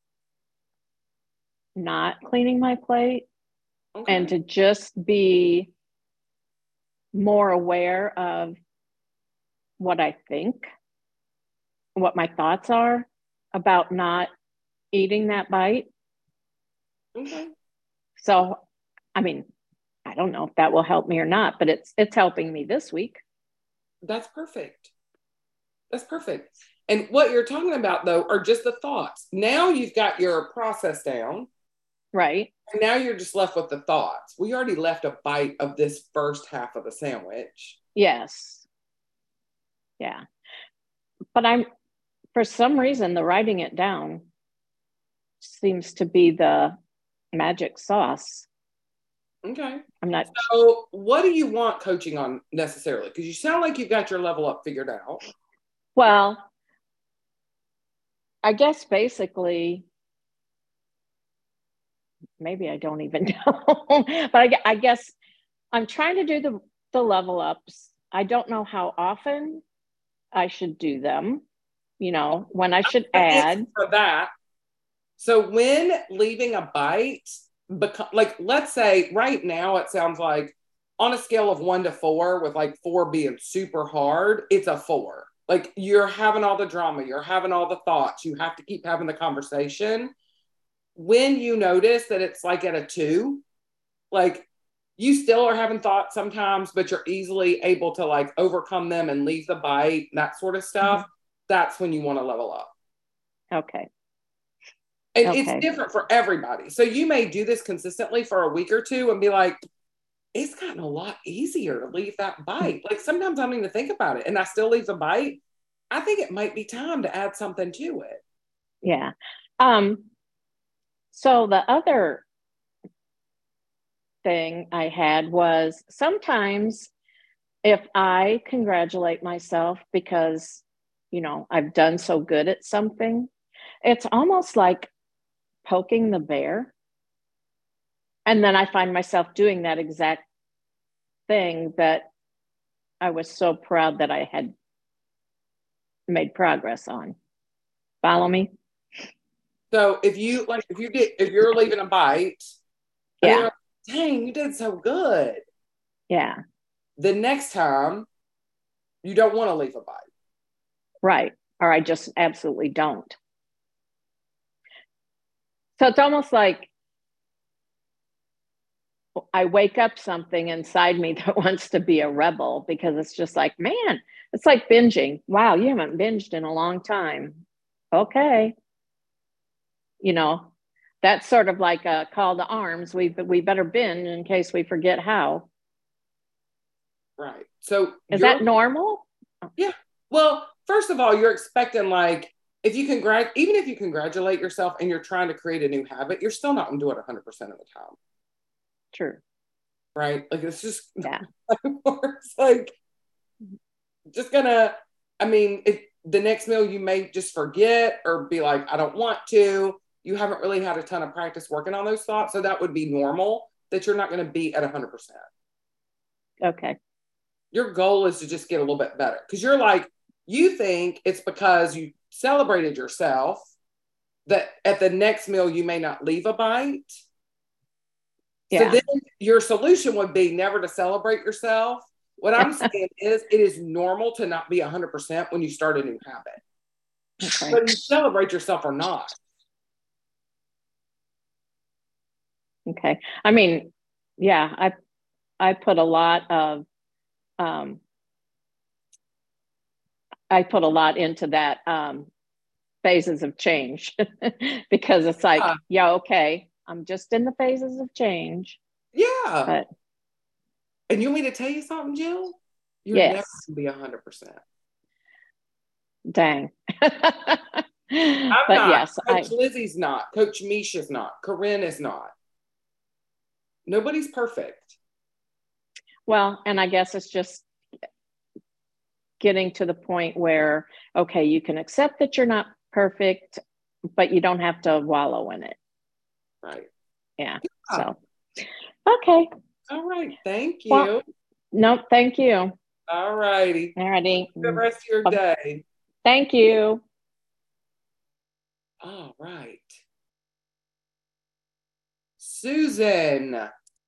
not cleaning my plate okay. and to just be more aware of what I think, what my thoughts are about not eating that bite. Okay. So, I mean, I don't know if that will help me or not, but it's it's helping me this week. That's perfect. That's perfect. And what you're talking about, though, are just the thoughts. Now you've got your process down. Right. And now you're just left with the thoughts. We already left a bite of this first half of the sandwich. Yes. Yeah. But I'm, for some reason, the writing it down seems to be the magic sauce. Okay. I'm not. So what do you want coaching on necessarily? Because you sound like you've got your level up figured out. Well, I guess basically, maybe I don't even know, but I, I guess I'm trying to do the, the level ups. I don't know how often I should do them, you know, when I should add. For that. So when leaving a bite, beca- like let's say right now it sounds like on a scale of one to four, with like four being super hard, it's a four. Like you're having all the drama, you're having all the thoughts, you have to keep having the conversation. When you notice that it's like at a two, like you still are having thoughts sometimes, but you're easily able to like overcome them and leave the bite, that sort of stuff. Mm-hmm. That's when you want to level up. Okay. And okay. it's different for everybody. So you may do this consistently for a week or two and be like, it's gotten a lot easier to leave that bite. Like sometimes I don't even think about it and I still leave the bite. I think it might be time to add something to it. Yeah. Um, so the other thing I had was sometimes if I congratulate myself because, you know, I've done so good at something, it's almost like poking the bear. And then I find myself doing that exact thing that I was so proud that I had made progress on. Follow me? So if you like, if you get, if you're leaving a bite, yeah, you're like, dang, you did so good. Yeah. The next time, you don't want to leave a bite. Right. Or I just absolutely don't. So it's almost like I wake up something inside me that wants to be a rebel because it's just like, man, it's like binging. Wow, you haven't binged in a long time. Okay. You know, that's sort of like a call to arms. We we better binge in case we forget how. Right. So is that normal? Yeah. Well, first of all, you're expecting like, if you congrat, even if you congratulate yourself and you're trying to create a new habit, you're still not going to do it one hundred percent of the time. True. Right. Like it's just, yeah. It's like, just gonna, I mean, if the next meal you may just forget or be like, I don't want to, you haven't really had a ton of practice working on those thoughts. So that would be normal that you're not going to be at one hundred percent. Okay. Your goal is to just get a little bit better because you're like, you think it's because you celebrated yourself that at the next meal you may not leave a bite. Yeah. So then your solution would be never to celebrate yourself. What I'm saying is it is normal to not be one hundred percent when you start a new habit. Okay. Whether you celebrate yourself or not. Okay. I mean, yeah, I I put a lot of um I put a lot into that um phases of change because it's like, yeah. yeah, okay, I'm just in the phases of change. Yeah. But, and you want me to tell you something, Jill? You're yes. never going to be one hundred percent. Dang. I'm but not. yes, Coach I, Lizzie's not. Coach Misha's not. Corinne is not. Nobody's perfect. Well, and I guess it's just getting to the point where, okay, you can accept that you're not perfect, but you don't have to wallow in it. Right. Yeah. yeah. So, okay. All right. Thank you. Well, no, thank you. All righty. All righty. Good rest of your day. Thank you. All right. Susan.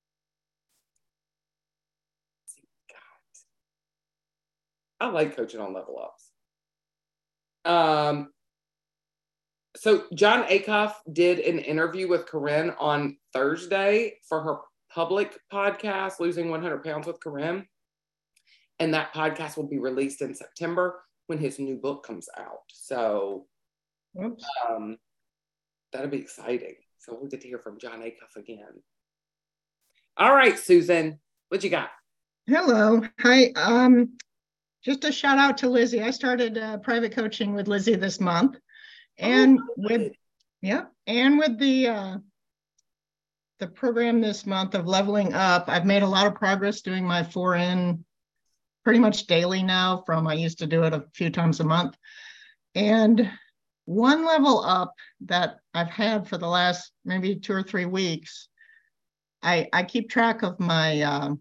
I like coaching on level ups. Um, so Jon Acuff did an interview with Corinne on Thursday for her public podcast, Losing one hundred pounds with Corinne. And that podcast will be released in September when his new book comes out. So um, that'll be exciting. So we'll get to hear from Jon Acuff again. All right, Susan, what you got? Hello. Hi. Um, just a shout out to Lizzie. I started uh, private coaching with Lizzie this month. And oh, with, yeah, and with the, uh, the program this month of Leveling Up, I've made a lot of progress doing my four in pretty much daily now from I used to do it a few times a month. And one level up that I've had for the last maybe two or three weeks, I, I keep track of my uh,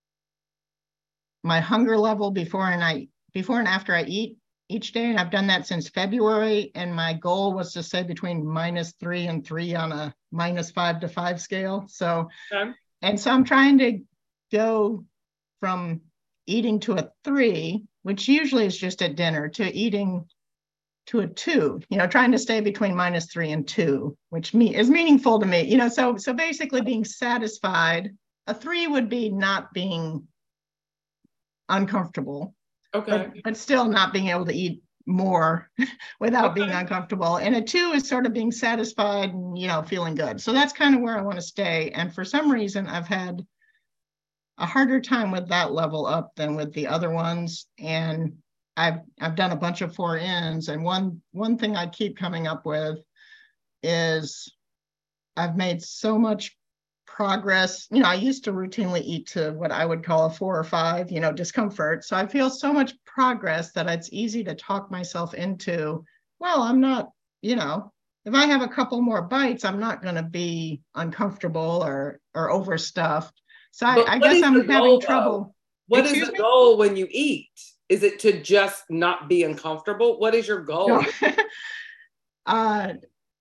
my hunger level before and I before and after I eat each day, and I've done that since February. And my goal was to stay between minus three and three on a minus five to five scale. So, okay. And so I'm trying to go from eating to a three, which usually is just at dinner, to eating to a two, you know, trying to stay between minus three and two, which me is meaningful to me, you know, so, so basically being satisfied. A three would be not being uncomfortable, okay, but, but still not being able to eat more without okay. being uncomfortable. And a two is sort of being satisfied and, you know, feeling good. So that's kind of where I want to stay. And for some reason, I've had a harder time with that level up than with the other ones. And I've I've done a bunch of four ins. And one one thing I keep coming up with is I've made so much progress. You know, I used to routinely eat to what I would call a four or five, you know, discomfort. So I feel so much progress that it's easy to talk myself into, well, I'm not, you know, if I have a couple more bites, I'm not going to be uncomfortable or or overstuffed. So I, I guess I'm having trouble. Though? What Excuse is the me? goal when you eat? Is it to just not be uncomfortable? What is your goal? No. uh,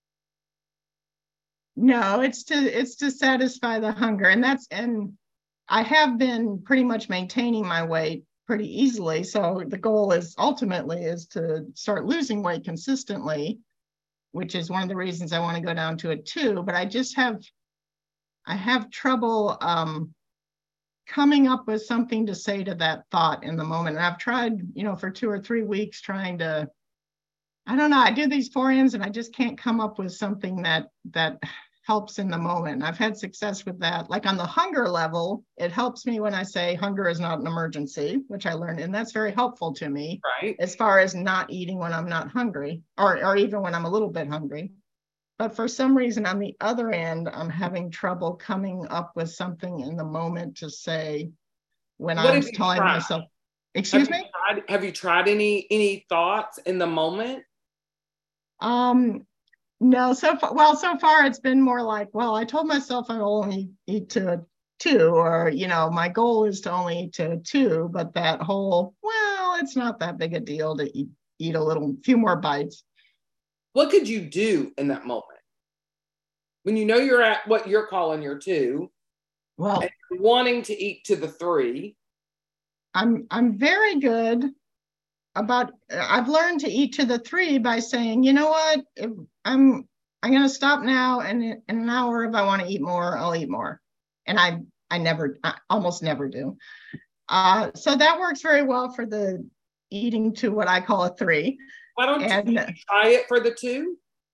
no, it's to it's to satisfy the hunger, and that's and I have been pretty much maintaining my weight pretty easily. So the goal is ultimately is to start losing weight consistently, which is one of the reasons I want to go down to a two. But I just have I have trouble. Um, coming up with something to say to that thought in the moment. And I've tried, you know, for two or three weeks trying to, I don't know, I do these four ins and I just can't come up with something that that helps in the moment. I've had success with that. Like on the hunger level, it helps me when I say hunger is not an emergency, which I learned, and that's very helpful to me, right? As far as not eating when I'm not hungry, or, or even when I'm a little bit hungry. But for some reason, on the other end, I'm having trouble coming up with something in the moment to say when what I'm telling tried? myself, excuse have me? You tried, have you tried any any thoughts in the moment? Um, no, so far, well, so far it's been more like, well, I told myself I will only eat to a two, or, you know, my goal is to only eat to a two, but that whole, well, it's not that big a deal to eat, eat a little, few more bites. What could you do in that moment? When you know you're at what you're calling your two, well, and you're wanting to eat to the three. I'm I'm very good about, I've learned to eat to the three by saying, you know what, if I'm I'm gonna stop now, and in an hour, if I want to eat more, I'll eat more. And I I never, I almost never do. Uh, so that works very well for the eating to what I call a three. Why don't and, you try it for the two?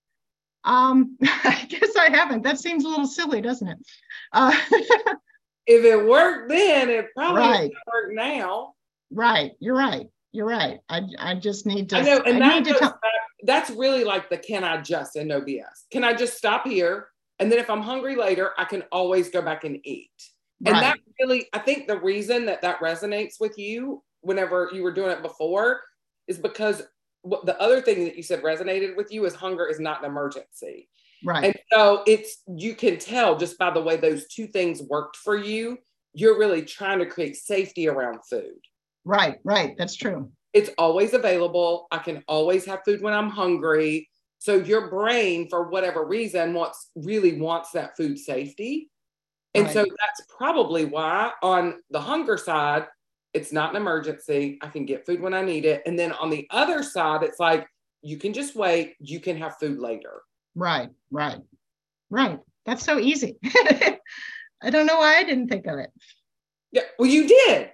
Um, I guess I haven't. That seems a little silly, doesn't it? Uh, if it worked then, it probably right. doesn't work now. Right. You're right. You're right. I I just need to. I know, and I that need goes to back, that's really like the can I just and no B S. Can I just stop here? And then if I'm hungry later, I can always go back and eat. Right. And that really, I think the reason that that resonates with you whenever you were doing it before is because what the other thing that you said resonated with you is hunger is not an emergency. Right. And so it's, you can tell just by the way those two things worked for you, you're really trying to create safety around food. Right, right. That's true. It's always available. I can always have food when I'm hungry. So your brain, for whatever reason, wants really wants that food safety. And Right. so that's probably why on the hunger side, it's not an emergency. I can get food when I need it. And then on the other side, it's like, you can just wait. You can have food later. Right, right, right. That's so easy. I don't know why I didn't think of it. Yeah, well, you did.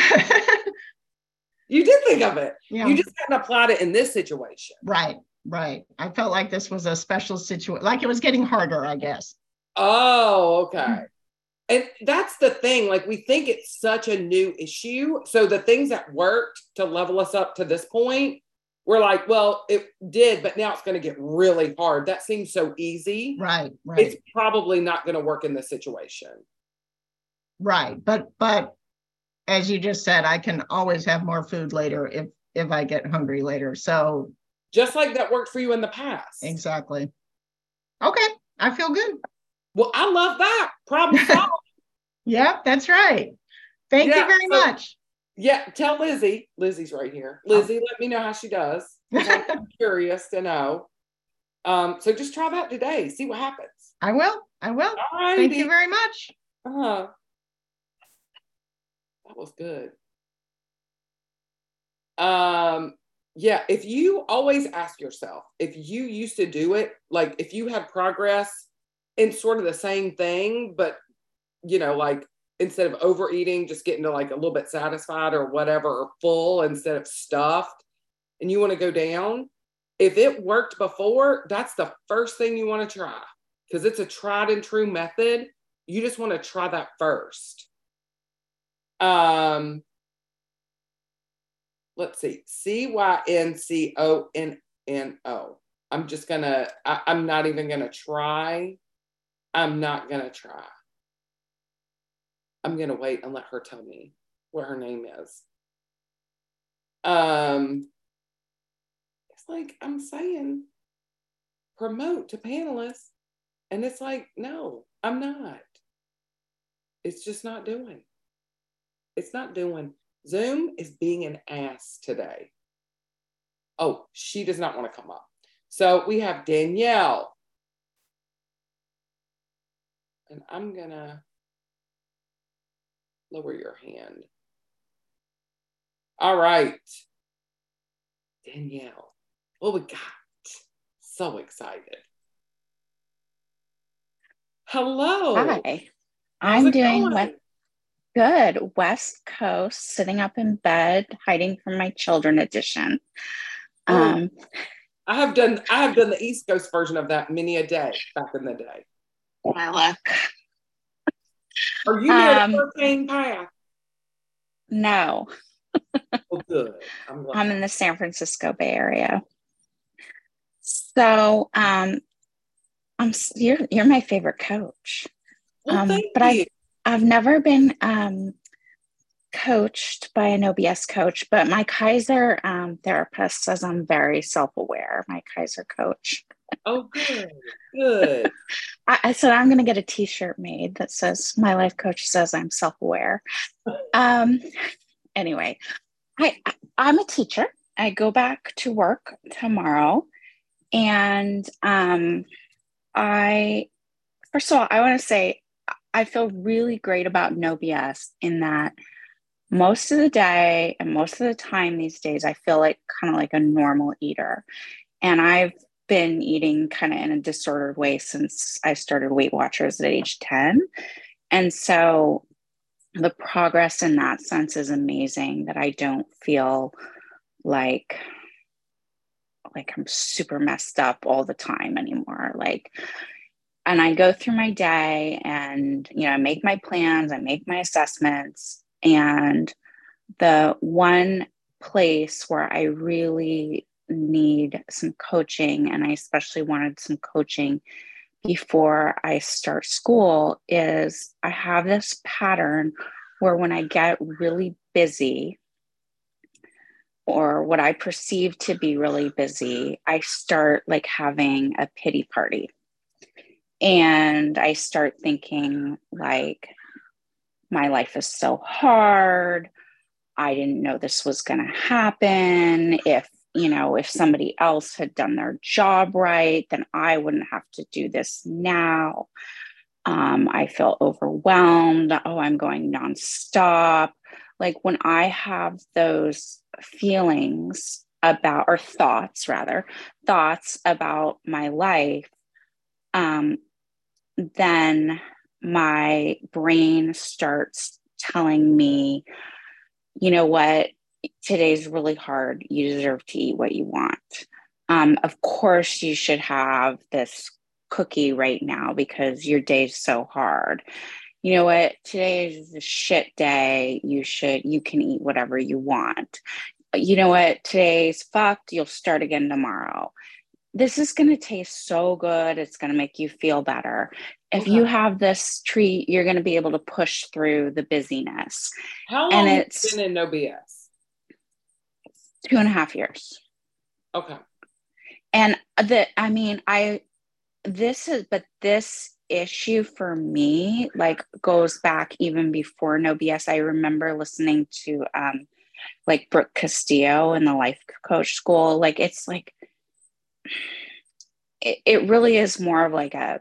You did think of it. Yeah. You just hadn't applied it in this situation. Right, right. I felt like this was a special situation, like it was getting harder, I guess. Oh, okay. And that's the thing. Like, we think it's such a new issue. So the things that worked to level us up to this point, we're like, well, it did, but now it's going to get really hard. That seems so easy. Right, right. It's probably not going to work in this situation. Right. But, but as you just said, I can always have more food later if, if I get hungry later. So just like that worked for you in the past. Exactly. Okay. I feel good. Well, I love that. Problem solved. Yeah, that's right. Thank Yeah, you very so, much. Yeah, tell Lizzie. Lizzie's right here. Lizzie, oh. Let me know how she does. I'm curious to know. Um, so just try that today. See what happens. I will. I will. All right. Thank you very much. Uh-huh. That was good. Um, yeah, if you always ask yourself, if you used to do it, like if you had progress in sort of the same thing, but you know, like instead of overeating, just getting to like a little bit satisfied or whatever, or full instead of stuffed, and you want to go down, if it worked before, that's the first thing you want to try, because it's a tried and true method. You just want to try that first. Um, let's see, C Y N C O N N O. I'm just gonna, I, I'm not even gonna try. I'm not gonna try. I'm gonna wait and let her tell me what her name is. Um, it's like I'm saying, promote to panelists, and it's like, no, I'm not. It's just not doing. It's not doing. Zoom is being an ass today. Oh, she does not want to come up. So we have Danielle. And I'm gonna lower your hand. All right. Danielle, what we got? So excited. Hello. Hi. I'm doing what? Good. West Coast, sitting up in bed, hiding from my children edition. Um, oh, I have done I have done the East Coast version of that many a day back in the day. My luck. Are you near um, the hurricane path? No. Oh, good. I'm glad. I'm in the San Francisco Bay Area. So um, I'm you're you're my favorite coach. Well, um, thank but you. I've I've never been um, coached by an O B S coach, but my Kaiser um, therapist says I'm very self-aware, my Kaiser coach. Oh, good, good. I, I said I'm going to get a t-shirt made that says my life coach says I'm self-aware. Um, anyway, I, I, I'm a teacher. I go back to work tomorrow. And um, I, first of all, I want to say, I feel really great about No B S in that most of the day and most of the time these days, I feel like kind of like a normal eater. And I've been eating kind of in a disordered way since I started Weight Watchers at age ten. And so the progress in that sense is amazing, that I don't feel like, like I'm super messed up all the time anymore. Like, and I go through my day and, you know, I make my plans, I make my assessments. And the one place where I really need some coaching, and I especially wanted some coaching before I start school, is I have this pattern where when I get really busy, or what I perceive to be really busy, I start like having a pity party. And I start thinking like, my life is so hard. I didn't know this was going to happen. If, you know, if somebody else had done their job right, then I wouldn't have to do this now. Um, I feel overwhelmed. Oh, I'm going nonstop. Like when I have those feelings about, or thoughts rather, thoughts about my life, um, then my brain starts telling me, you know what, today's really hard. You deserve to eat what you want. Um, of course, you should have this cookie right now because your day's so hard. You know what, today is a shit day. You should, you can eat whatever you want. You know what, today's fucked. You'll start again tomorrow. This is going to taste so good. It's going to make you feel better. If okay. you have this treat, you're going to be able to push through the busyness. How long have you been in No B S? Two and a half years. Okay. And the, I mean, I, this is, but this issue for me, like goes back even before No B S. I remember listening to um, like Brooke Castillo in the life coach school. Like, it's like, it, it really is more of like a,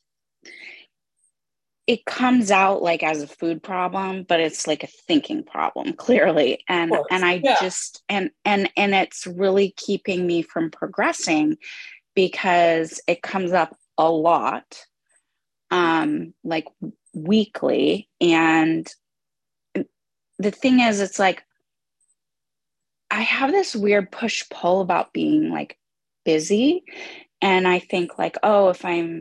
it comes out like as a food problem, but it's like a thinking problem, clearly. And, and I yeah. just, and, and, and it's really keeping me from progressing because it comes up a lot, um, like weekly. And the thing is, it's like, I have this weird push pull about being like busy. And I think like, oh, if I'm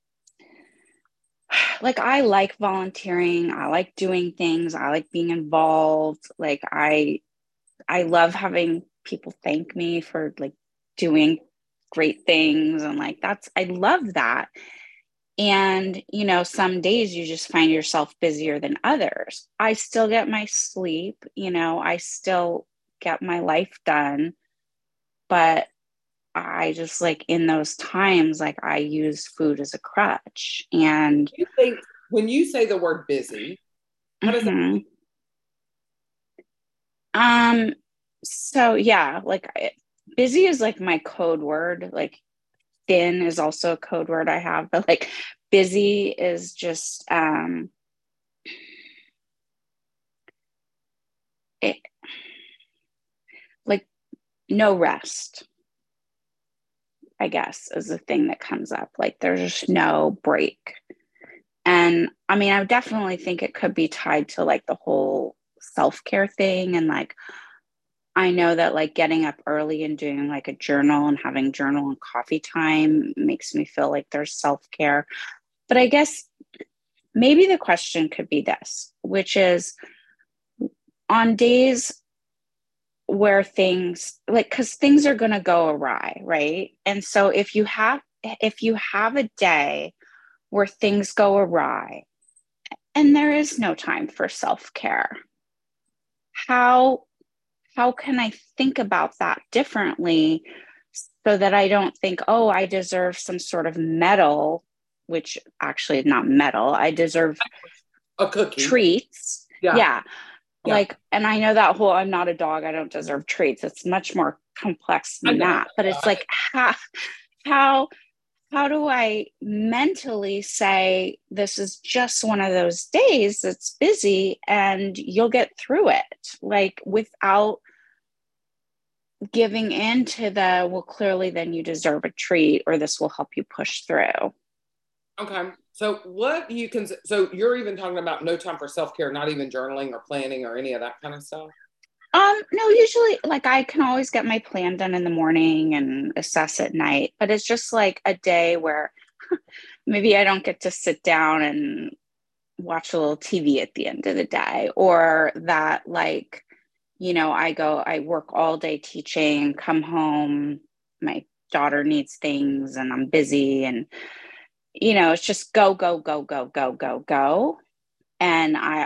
like, I like volunteering, I like doing things, I like being involved. Like I, I love having people thank me for like doing great things. And like, that's, I love that. And, you know, some days you just find yourself busier than others. I still get my sleep, you know, I still get my life done, but I just like in those times, like I use food as a crutch. And you think when you say the word busy, how does mm-hmm. that mean? Um, so yeah, like I, busy is like my code word. Like thin is also a code word I have, but like busy is just, um, it, like no rest, I guess, is the thing that comes up. Like there's just no break. And I mean, I definitely think it could be tied to like the whole self-care thing. And like, I know that like getting up early and doing like a journal and having journal and coffee time makes me feel like there's self-care. But I guess maybe the question could be this, which is on days where things like, because things are going to go awry, right? And so if you have, if you have a day where things go awry and there is no time for self-care, how, how can I think about that differently so that I don't think, oh, I deserve some sort of medal, which actually is not medal. I deserve a cookie, treats. Yeah. yeah. Yeah. Like, and I know that whole, I'm not a dog, I don't deserve treats. It's much more complex than that. But it's like, how, how, how do I mentally say, this is just one of those days that's busy and you'll get through it, like without giving in to the, well, clearly then you deserve a treat or this will help you push through. Okay. So what you can, so you're even talking about no time for self-care, not even journaling or planning or any of that kind of stuff? Um, no, usually like I can always get my plan done in the morning and assess at night, but it's just like a day where maybe I don't get to sit down and watch a little T V at the end of the day, or that like, you know, I go, I work all day teaching, come home, my daughter needs things and I'm busy and you know, it's just go, go, go, go, go, go, go. And I,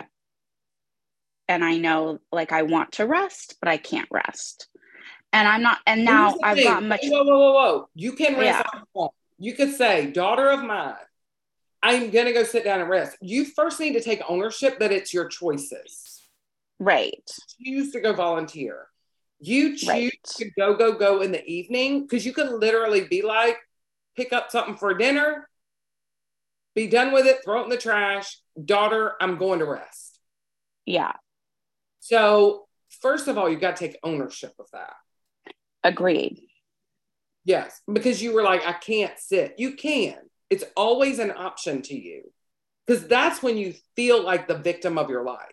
and I know like I want to rest, but I can't rest. And I'm not, and now I've got much. Whoa, whoa, whoa, whoa. You can rest. Yeah. On the phone. You could say, daughter of mine, I'm going to go sit down and rest. You first need to take ownership that it's your choices. Right. Choose to go volunteer. You choose Right. to go, go, go in the evening, because you can literally be like, pick up something for dinner, be done with it, throw it in the trash. Daughter, I'm going to rest. Yeah. So first of all, you've got to take ownership of that. Agreed. Yes, because you were like, I can't sit. You can. It's always an option to you, because that's when you feel like the victim of your life.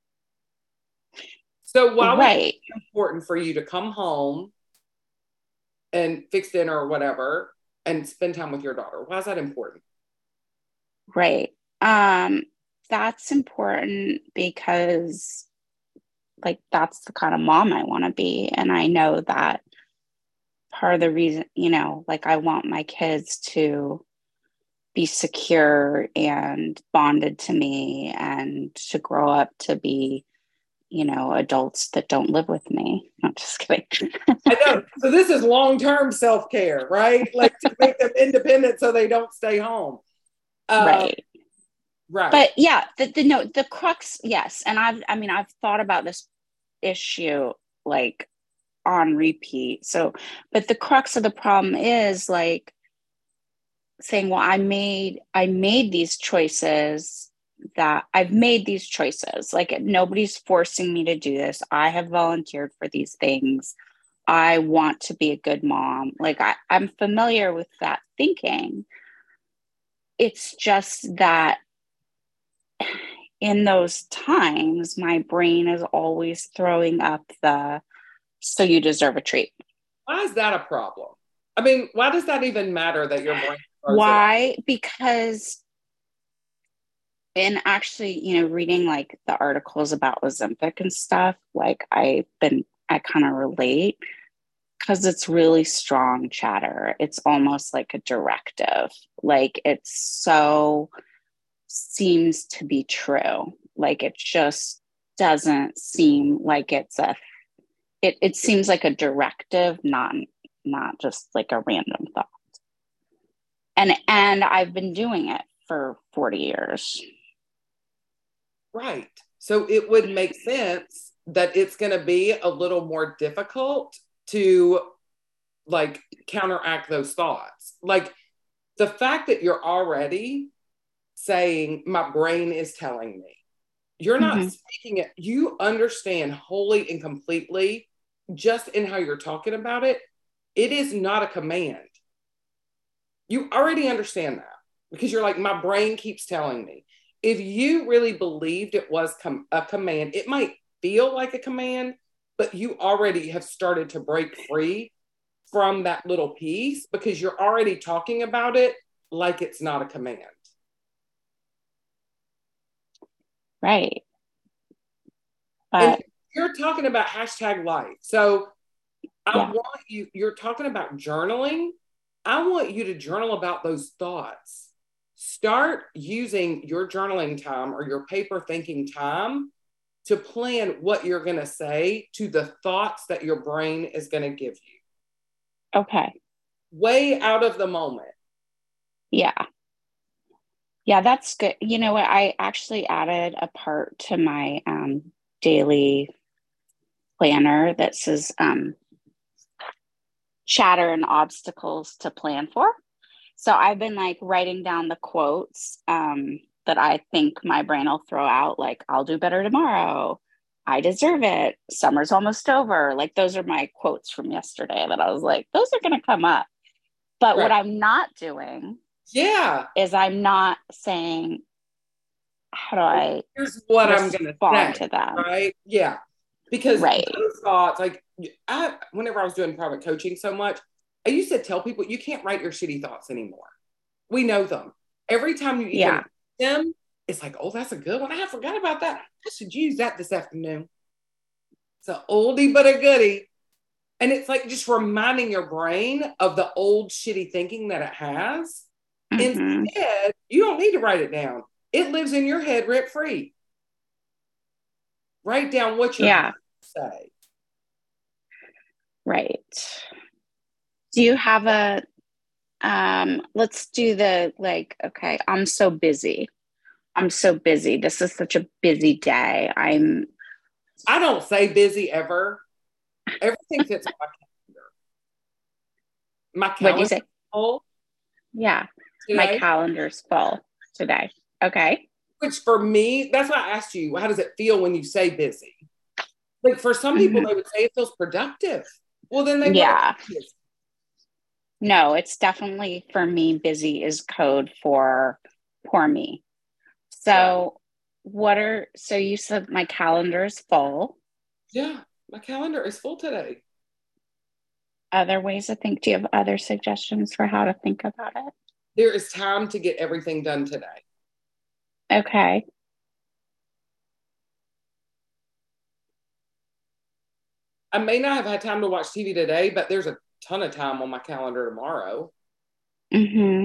So why would it be important for you to come home and fix dinner or whatever and spend time with your daughter? Why is that important? Right. Um, that's important because, like, that's the kind of mom I want to be. And I know that part of the reason, you know, like, I want my kids to be secure and bonded to me and to grow up to be, you know, adults that don't live with me. I'm just kidding. I know. So this is long-term self-care, right? Like, to make them independent so they don't stay home. Um, right. Right. But yeah, the, the no, the crux, yes. And I've, I mean, I've thought about this issue like on repeat. So, but the crux of the problem is like saying, well, I made, I made these choices that I've made these choices. Like, nobody's forcing me to do this. I have volunteered for these things. I want to be a good mom. Like, I, I'm familiar with that thinking. It's just that in those times, my brain is always throwing up the, so you deserve a treat. Why is that a problem? I mean, why does that even matter that your brain throws Why? it up? Because in actually, you know, reading like the articles about Ozempic and stuff, like I've been, I kind of relate because it's really strong chatter. It's almost like a directive. Like, it's so seems to be true. Like, it just doesn't seem like it's a, it, it seems like a directive, not, not just like a random thought. And, and I've been doing it for forty years. Right. So it would make sense that it's going to be a little more difficult to like counteract those thoughts. Like, the fact that you're already saying my brain is telling me, you're not Mm-hmm. speaking it, you understand wholly and completely, just in how you're talking about it, it is not a command. You already understand that, because you're like, my brain keeps telling me. If you really believed it was com- a command, it might feel like a command, but you already have started to break free from that little piece, because you're already talking about it like it's not a command. Right. But and you're talking about hashtag life. So I yeah. want you, you're talking about journaling. I want you to journal about those thoughts. Start using your journaling time or your paper thinking time to plan what you're going to say to the thoughts that your brain is going to give you. Okay. Way out of the moment. Yeah. Yeah, that's good. You know what? I actually added a part to my um, daily planner that says um, chatter and obstacles to plan for. So I've been like writing down the quotes um, that I think my brain will throw out, like, I'll do better tomorrow. I deserve it. Summer's almost over. Like, those are my quotes from yesterday that I was like, those are going to come up. But Right. what I'm not doing yeah. is I'm not saying, how do I Here's what I'm going to say, to them? Right? Yeah. Because right. those thoughts, like, I, whenever I was doing private coaching so much, I used to tell people, you can't write your shitty thoughts anymore. We know them. Every time you even yeah. them, it's like, oh, that's a good one. I forgot about that. I should use that this afternoon. It's an oldie but a goodie. And it's like just reminding your brain of the old shitty thinking that it has. Mm-hmm. Instead, you don't need to write it down. It lives in your head rent free. Write down what you're yeah. going to say. Right. Do you have a, um, let's do the, like, okay, I'm so busy. I'm so busy. This is such a busy day. I'm I don't say busy ever. Everything fits on my calendar. My What'd calendar you say? full Yeah. today. My calendar's full today. Okay. Which for me, that's why I asked you, how does it feel when you say busy? Like for some people, Mhm. they would say it feels productive. Well, then they Yeah. wouldn't be busy. No, it's definitely, for me, busy is code for poor me. So what are, so you said my calendar is full. Yeah, my calendar is full today. Other ways to think, do you have other suggestions for how to think about it? There is time to get everything done today. Okay. I may not have had time to watch T V today, but there's a ton of time on my calendar tomorrow. Mm-hmm.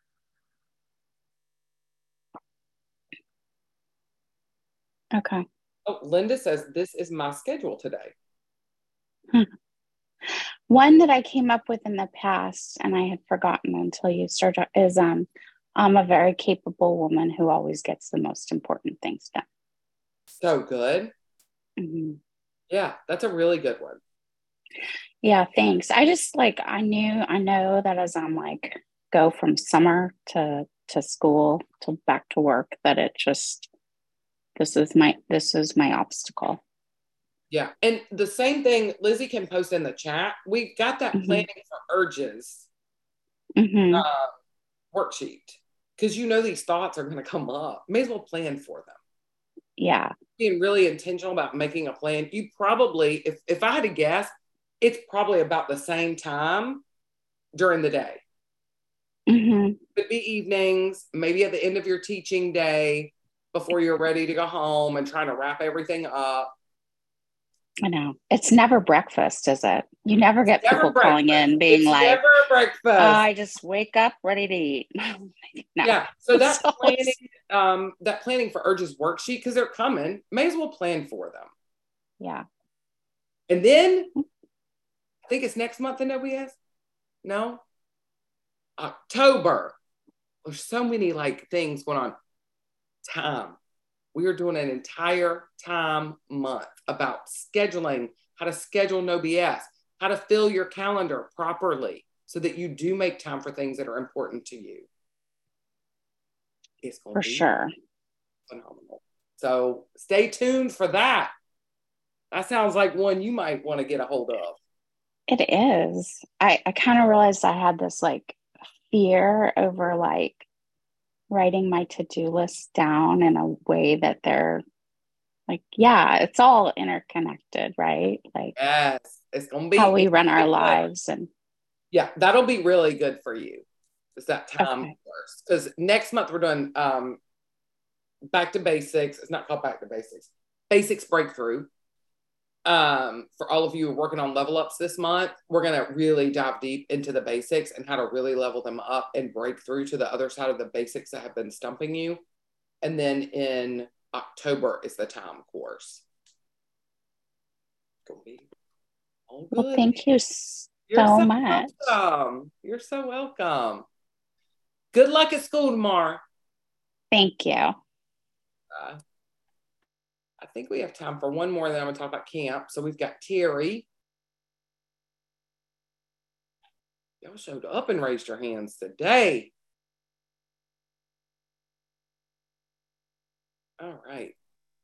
Okay. Oh, Linda says this is my schedule today. One that I came up with in the past and I had forgotten until you started is um I'm a very capable woman who always gets the most important things done. So good. Mm-hmm. Yeah, that's a really good one. Yeah, thanks. I just like I knew I know that as I'm like go from summer to to school to back to work, that it just this is my this is my obstacle. Yeah. And the same thing Lizzie can post in the chat. We've got that Mm-hmm. planning for urges Mm-hmm. uh, worksheet. Because you know these thoughts are going to come up. May as well plan for them. Yeah. Being really intentional about making a plan. You probably, if, if I had to guess, it's probably about the same time during the day. Mm-hmm. Could be evenings, maybe at the end of your teaching day before you're ready to go home and trying to wrap everything up. I know. It's never breakfast, is it? You never get Never people breakfast. calling in being It's like, never breakfast. oh, I just wake up ready to eat. No. Yeah. So that So planning, um, that planning for urges worksheet, because they're coming, may as well plan for them. Yeah. And then I think it's next month in O B S. No? October. There's so many like things going on. Time. We are doing an entire time month about scheduling, how to schedule no B S, how to fill your calendar properly so that you do make time for things that are important to you. It's going For to be sure. phenomenal. So stay tuned for that. That sounds like one you might want to get a hold of. It is. I, I kind of realized I had this like fear over like writing my to-do list down in a way that they're like, yeah, it's all interconnected, right? Like Yes, it's gonna be how we it's run our good. lives. And yeah, that'll be really good for you. It's that time okay. first. Because next month we're doing um back to basics. It's not called back to basics. Basics breakthrough. Um, for all of you who are working on level ups this month, we're gonna really dive deep into the basics and how to really level them up and break through to the other side of the basics that have been stumping you. And then in October is the time course. It's gonna be all good. Well, thank you so, You're so much. welcome. You're so welcome. Good luck at school tomorrow. Thank you. Uh, I think we have time for one more, then I'm going to talk about camp. So we've got Terry. Y'all showed up and raised your hands today. All right.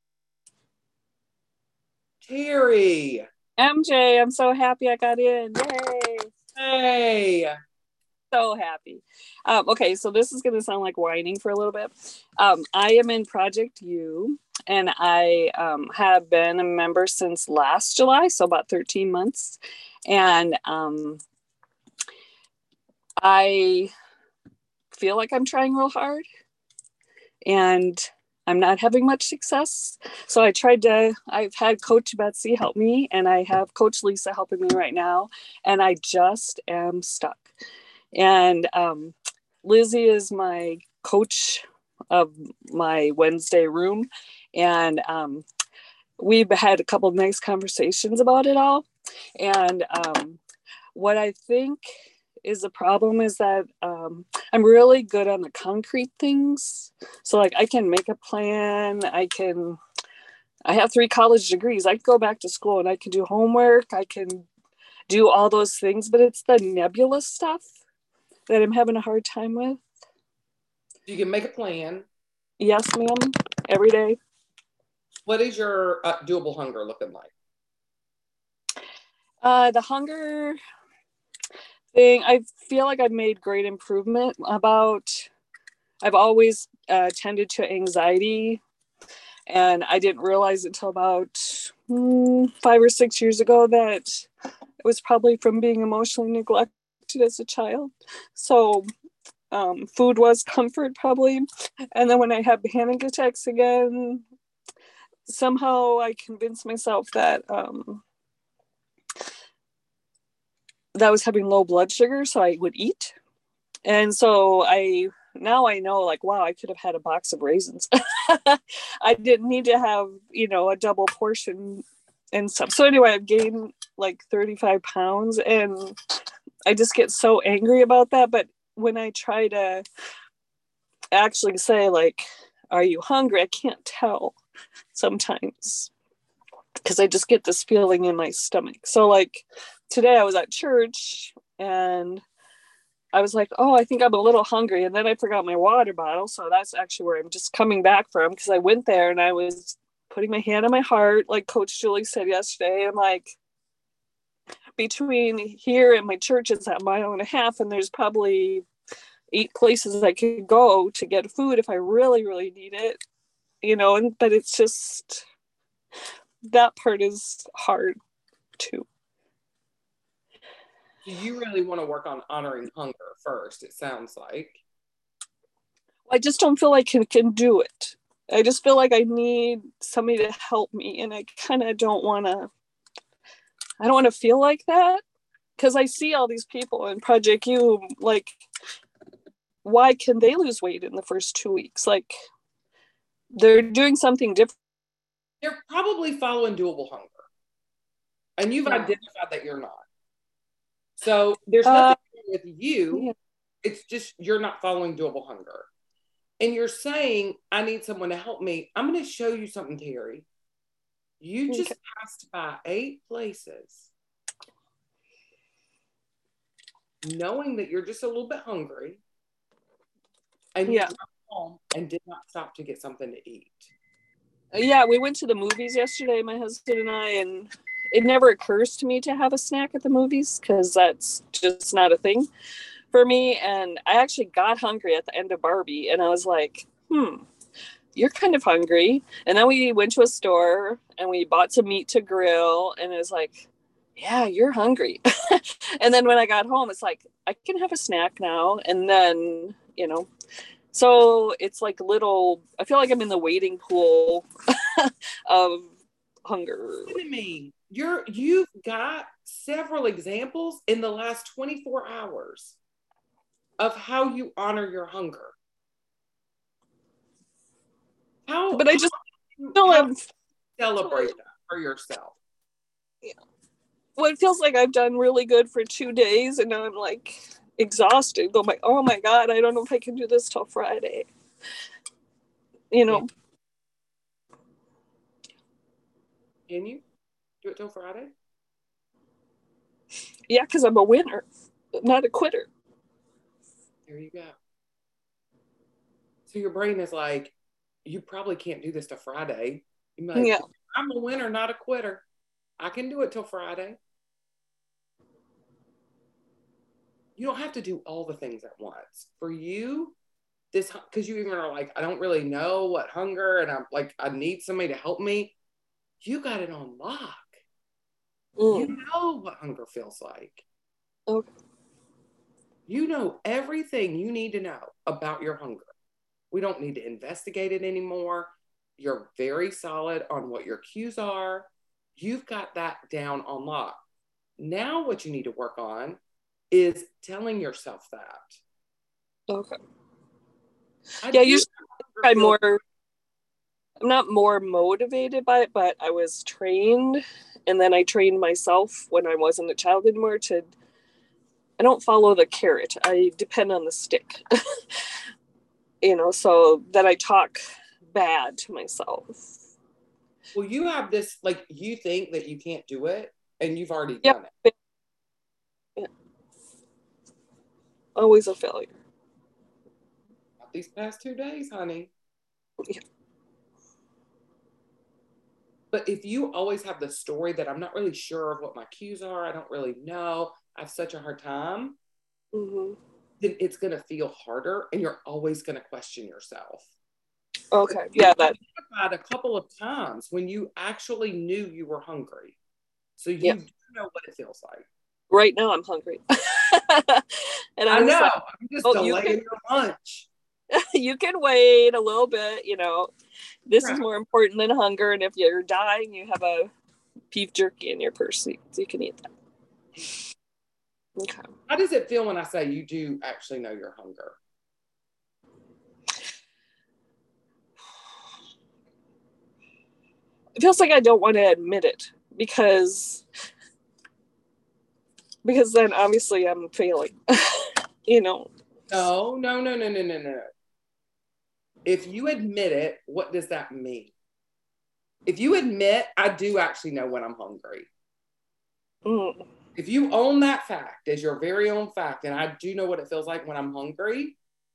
Terry. M J, I'm so happy I got in. Yay. Hey. So happy. Um, okay, so this is going to sound like whining for a little bit. Um, I am in Project U, and I um, have been a member since last July, so about thirteen months. And um, I feel like I'm trying real hard, and I'm not having much success. So I tried to, I've had Coach Betsy help me, and I have Coach Lisa helping me right now, and I just am stuck. And um, Lizzie is my coach of my Wednesday room. And um, we've had a couple of nice conversations about it all. And um, what I think is the problem is that um, I'm really good on the concrete things. So like I can make a plan, I can I have three college degrees. I could go back to school and I can do homework. I can do all those things, but it's the nebulous stuff that I'm having a hard time with. You can make a plan. Yes, ma'am. Every day. What is your uh, doable hunger looking like? Uh, the hunger thing, I feel like I've made great improvement about, I've always uh, tended to anxiety, and I didn't realize until about mm, five or six years ago that it was probably from being emotionally neglected as a child. So um, food was comfort probably. And then when I had panic attacks again, somehow I convinced myself that um, that I was having low blood sugar, so I would eat. And so I now I know, like, wow, I could have had a box of raisins. I didn't need to have, you know, a double portion and stuff. So anyway, I've gained like thirty-five pounds, and I just get so angry about that. But when I try to actually say, like, are you hungry? I can't tell sometimes because I just get this feeling in my stomach. So like today I was at church and I was like, oh, I think I'm a little hungry. And then I forgot my water bottle. So that's actually where I'm just coming back from, because I went there and I was putting my hand on my heart, like Coach Julie said yesterday. I'm like, between here and my church, it's a mile and a half, and there's probably eight places I could go to get food if I really, really need it, you know, and but it's just, that part is hard too. You really want to work on honoring hunger first, it sounds like. I just don't feel like I can, can do it. I just feel like I need somebody to help me, and I kind of don't want to, I don't want to feel like that, because I see all these people in Project U, like, why can they lose weight in the first two weeks? Like, they're doing something different. They're probably following doable hunger. And you've Yeah. identified that you're not. So there's Uh, nothing wrong with you. yeah. It's just you're not following doable hunger. And you're saying, I need someone to help me. I'm going to show you something, Terry. You just Okay. passed by eight places, knowing that you're just a little bit hungry, and you Yeah. drove home and did not stop to get something to eat. Yeah, we went to the movies yesterday, my husband and I, and it never occurs to me to have a snack at the movies because that's just not a thing for me. And I actually got hungry at the end of Barbie, and I was like, hmm, you're kind of hungry. And then we went to a store and we bought some meat to grill, and it was like, yeah, you're hungry. And then when I got home, it's like, I can have a snack now. And then, you know, so it's like little, I feel like I'm in the wading pool of hunger. Listen to me. You're, you've got several examples in the last twenty-four hours of how you honor your hunger. How, But I just how, feel how I'm, celebrate that for yourself. well, it feels like I've done really good for two days and now I'm like exhausted. I'm like, oh my God, I don't know if I can do this till Friday. You know? Can you do it till Friday? Yeah, because I'm a winner, not a quitter. There you go. So your brain is like, you probably can't do this till Friday. You're like, Yeah. I'm a winner, not a quitter. I can do it till Friday. You don't have to do all the things at once. For you, this, because you even are like, I don't really know what hunger, and I'm like, I need somebody to help me. You got it on lock. Mm. You know what hunger feels like. Okay. You know everything you need to know about your hunger. We don't need to investigate it anymore. You're very solid on what your cues are. You've got that down on lock. Now what you need to work on is telling yourself that. Okay. I Yeah, do usually I'm feel- more, I'm not more motivated by it, but I was trained, and then I trained myself when I wasn't a child anymore to, I don't follow the carrot. I depend on the stick. You know, so that I talk bad to myself. Well, you have this, like, you think that you can't do it, and you've already Yep. done it. Yeah. Always a failure. Not these past two days, honey. Yeah. But if you always have the story that I'm not really sure of what my cues are, I don't really know, I have such a hard time, Mm-hmm. then it's going to feel harder, and you're always going to question yourself. Okay. Yeah, that. Had a couple of times when you actually knew you were hungry, so you Yeah. do know what it feels like. Right now, I'm hungry, and I, I was know. like, I'm just oh, you delaying can, your lunch. you can wait a little bit. You know, this Right. is more important than hunger. And if you're dying, you have a beef jerky in your purse, so you can eat that. Okay. How does it feel when I say you do actually know your hunger? It feels like I don't want to admit it because because then obviously I'm failing. You know. No, no, no, no, no, no, no. If you admit it, what does that mean? If you admit, I do actually know when I'm hungry. Mm. If you own that fact as your very own fact, and I do know what it feels like when I'm hungry.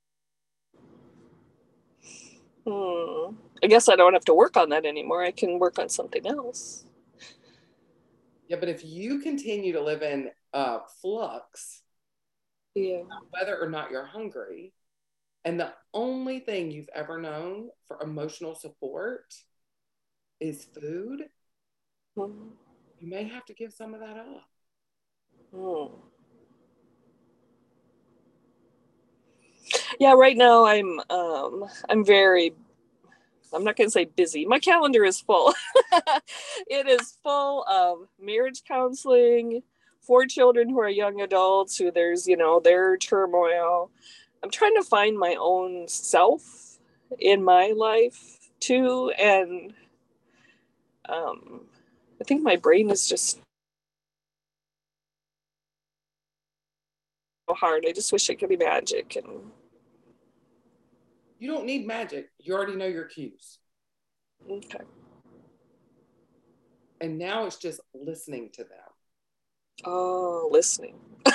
Hmm. I guess I don't have to work on that anymore. I can work on something else. Yeah, but if you continue to live in uh, flux, yeah, whether or not you're hungry, and the only thing you've ever known for emotional support is food, mm. you may have to give some of that up. Mm. Yeah, right now I'm um I'm very I'm not going to say busy. My calendar is full. It is full of marriage counseling, for children who are young adults, who there's, you know, their turmoil. I'm trying to find my own self in my life too. And um, I think my brain is just so hard. I just wish it could be magic. And You don't need magic. You already know your cues. okay. And now it's just listening to them. Oh, listening.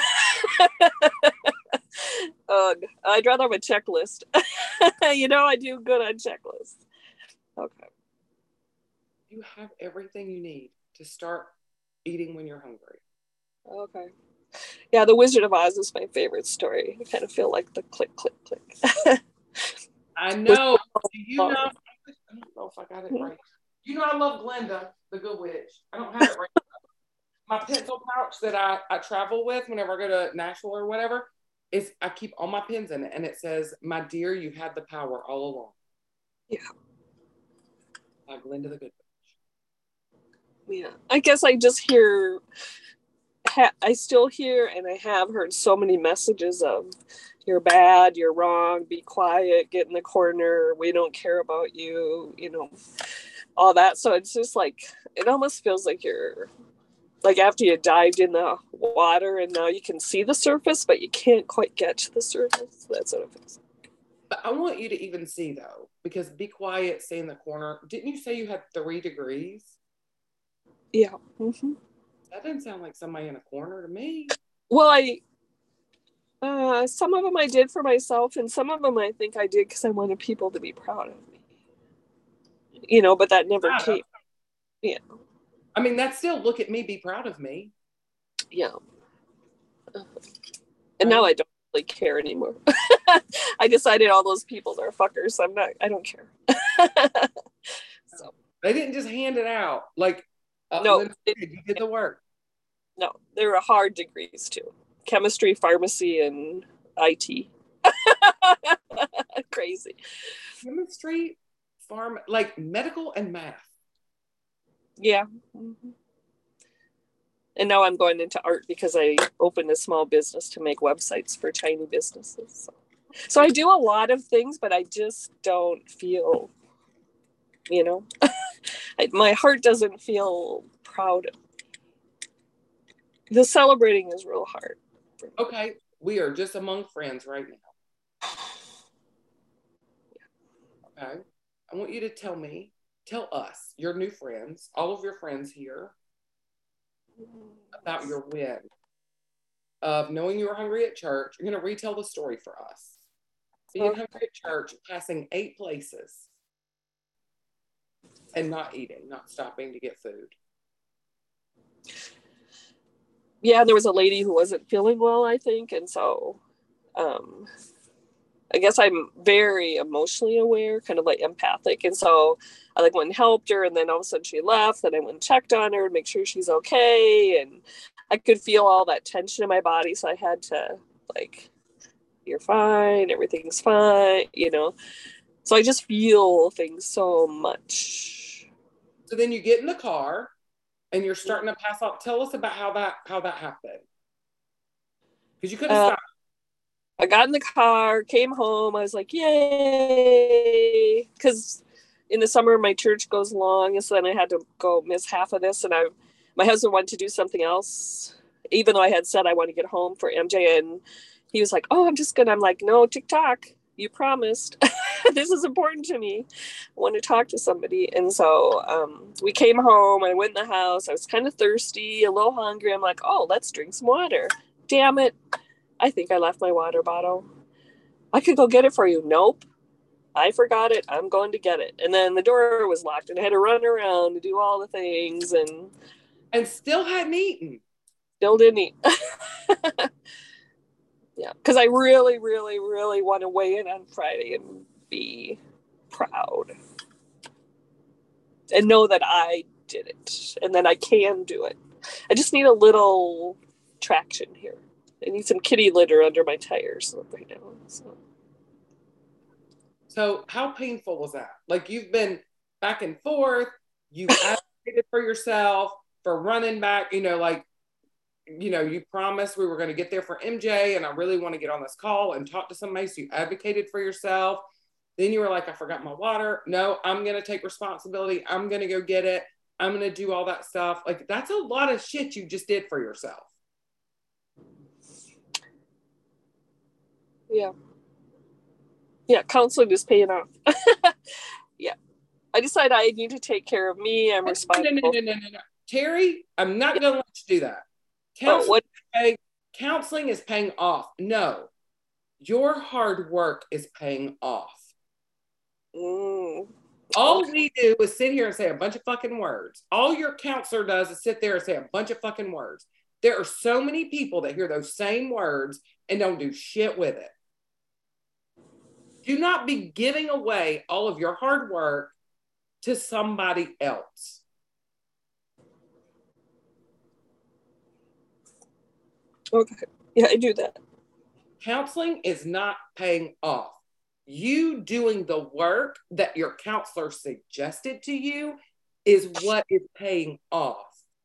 Ugh, I'd rather have a checklist. You know, I do good on checklists. Okay. You have everything you need to start eating when you're hungry. Okay. Yeah, The Wizard of Oz is my favorite story. I kind of feel like the click, click, click. I know. Do you know? I don't know if I got it right. You know, I love Glinda, the Good Witch. I don't have it right now. My pencil pouch that I, I travel with whenever I go to Nashville or whatever, is I keep all my pens in it, and it says, "My dear, you had the power all along." Yeah. By Glinda the Good Witch. Yeah. I guess I just hear, ha- I still hear, and I have heard so many messages of, you're bad, you're wrong, be quiet, get in the corner, we don't care about you, you know, all that. So it's just like, it almost feels like you're, like after you dived in the water and now you can see the surface, but you can't quite get to the surface. That's what it feels like. But I want you to even see, though, because be quiet, stay in the corner. Didn't you say you had three degrees? Yeah. Mm-hmm. That didn't sound like somebody in a corner to me. Well, I, uh, some of them I did for myself, and some of them I think I did because I wanted people to be proud of me. You know, but that never Wow. came. Yeah. I mean, that's still, look at me, be proud of me. Yeah. Uh, and now I don't really care anymore. I decided all those people are fuckers. So I'm not, I don't care. So they didn't just hand it out. Like, uh, no, Linda, it, you did the work. No, there are hard degrees too. Chemistry, pharmacy, and I T. Crazy. Chemistry, farm, like medical and math. Yeah. Mm-hmm. And now I'm going into art because I opened a small business to make websites for tiny businesses. So, so I do a lot of things, but I just don't feel, you know, my heart doesn't feel proud of me. The celebrating is real hard. Okay, we are just among friends right now. Okay, I want you to tell me tell us, your new friends, all of your friends here, about your win of knowing you were hungry at church. You're going to retell the story for us. Being hungry at church, passing eight places, and not eating, not stopping to get food. Yeah, there was a lady who wasn't feeling well, I think. And so um, I guess I'm very emotionally aware, kind of like empathic. And so I like went and helped her, and then all of a sudden she left, and I went and checked on her and make sure she's okay. And I could feel all that tension in my body. So I had to like, you're fine, everything's fine, you know? So I just feel things so much. So then you get in the car and you're starting to pass out. Tell us about how that how that happened. Because you couldn't uh, stop. I got in the car, came home. I was like, yay. Because in the summer, my church goes long. And so then I had to go miss half of this. And I, my husband wanted to do something else, even though I had said I want to get home for M J. And he was like, oh, I'm just going to, I'm like, no, TikTok, you promised. This is important to me. I want to talk to somebody. And so um, we came home. I went in the house. I was kind of thirsty, a little hungry. I'm like, oh, let's drink some water. Damn it. I think I left my water bottle. I could go get it for you. Nope. I forgot it. I'm going to get it. And then the door was locked and I had to run around to do all the things and and still hadn't eaten. Still didn't eat. Yeah. Because I really, really, really want to weigh in on Friday and be proud. And know that I did it. And that I can do it. I just need a little traction here. I need some kitty litter under my tires right now. So. So how painful was that? Like you've been back and forth, you've advocated for yourself, for running back, you know, like, you know, you promised we were going to get there for M J and I really want to get on this call and talk to somebody. So you advocated for yourself. Then you were like, I forgot my water. No, I'm going to take responsibility. I'm going to go get it. I'm going to do all that stuff. Like that's a lot of shit you just did for yourself. Yeah. Yeah, counseling is paying off. Yeah. I decided I need to take care of me. I'm responsible. No, no, no, no, no, no. Terry, I'm not Yeah. going to let you do that. Counseling, oh, what? is paying, counseling is paying off. No, your hard work is paying off. Mm. All Okay. we do is sit here and say a bunch of fucking words. All your counselor does is sit there and say a bunch of fucking words. There are so many people that hear those same words and don't do shit with it. Do not be giving away all of your hard work to somebody else. Okay. Yeah, I do that. Counseling is not paying off. You doing the work that your counselor suggested to you is what is paying off.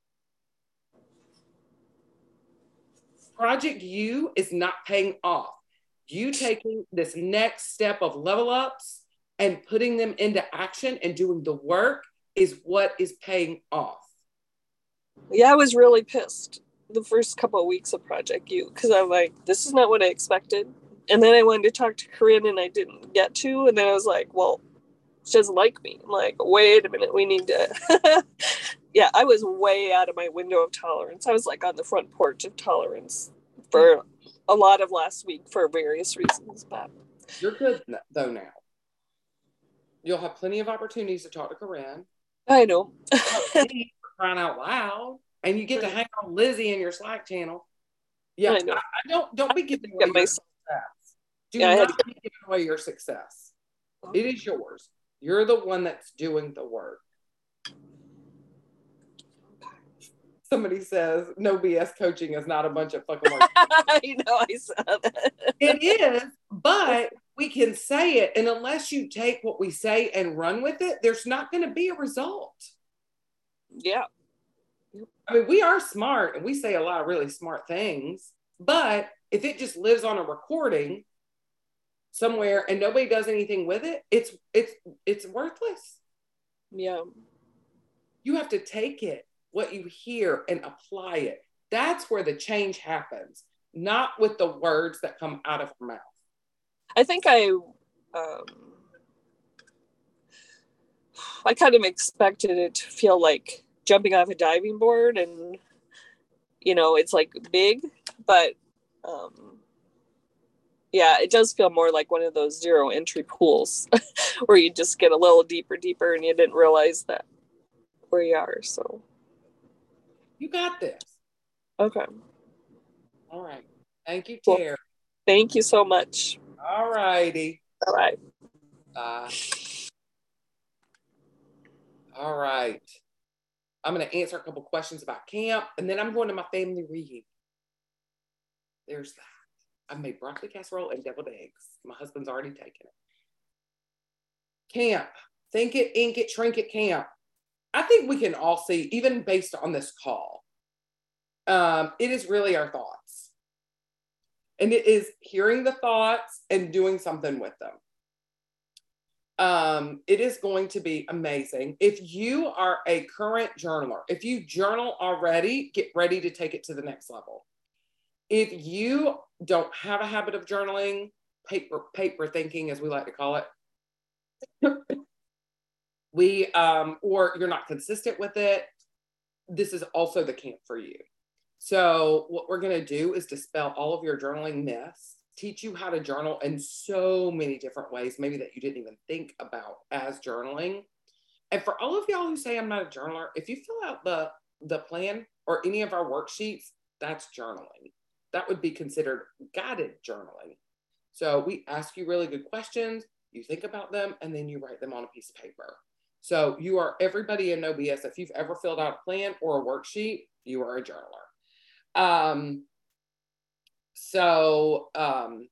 Project U is not paying off. You taking this next step of level ups and putting them into action and doing the work is what is paying off. Yeah, I was really pissed the first couple of weeks of Project U because I'm like, this is not what I expected. And then I wanted to talk to Corinne and I didn't get to. And then I was like, well, she doesn't like me. I'm like, wait a minute, we need to. Yeah, I was way out of my window of tolerance. I was like on the front porch of tolerance for a lot of last week for various reasons. But you're good though now. You'll have plenty of opportunities to talk to Corinne. I know. Crying out loud. And you get to hang on Lizzie in your Slack channel. Yeah, I, I, I don't don't be giving away your success. Do yeah, not be giving away your success. It is yours. You're the one that's doing the work. Somebody says no B S coaching is not a bunch of fucking work. I know, I saw that. It is, but we can say it, and unless you take what we say and run with it, there's not going to be a result. Yeah. I mean, we are smart and we say a lot of really smart things, but if it just lives on a recording somewhere and nobody does anything with it, it's it's it's worthless. Yeah. You have to take it, what you hear, and apply it. That's where the change happens, not with the words that come out of her mouth. I think I um I kind of expected it to feel like jumping off a diving board, and you know, it's like big, but um, yeah, it does feel more like one of those zero entry pools where you just get a little deeper, deeper, and you didn't realize that where you are. So you got this. Okay. All right. Thank you, Well, Terry. Thank you so much. All righty. All right. Bye. All right. I'm going to answer a couple questions about camp, and then I'm going to my family reunion. There's that. I've made broccoli casserole and deviled eggs. My husband's already taken it. Camp. Think it, ink it, shrink it, camp. I think we can all see, even based on this call, um, it is really our thoughts. And it is hearing the thoughts and doing something with them. Um, it is going to be amazing. If you are a current journaler, if you journal already, get ready to take it to the next level. If you don't have a habit of journaling, paper, paper thinking, as we like to call it, we, um, or you're not consistent with it, this is also the camp for you. So what we're going to do is dispel all of your journaling myths, teach you how to journal in so many different ways, maybe that you didn't even think about as journaling. And for all of y'all who say I'm not a journaler, if you fill out the, the plan or any of our worksheets, that's journaling. That would be considered guided journaling. So we ask you really good questions, you think about them, and then you write them on a piece of paper. So you are, everybody in No B S, if you've ever filled out a plan or a worksheet, you are a journaler. Um, so, um,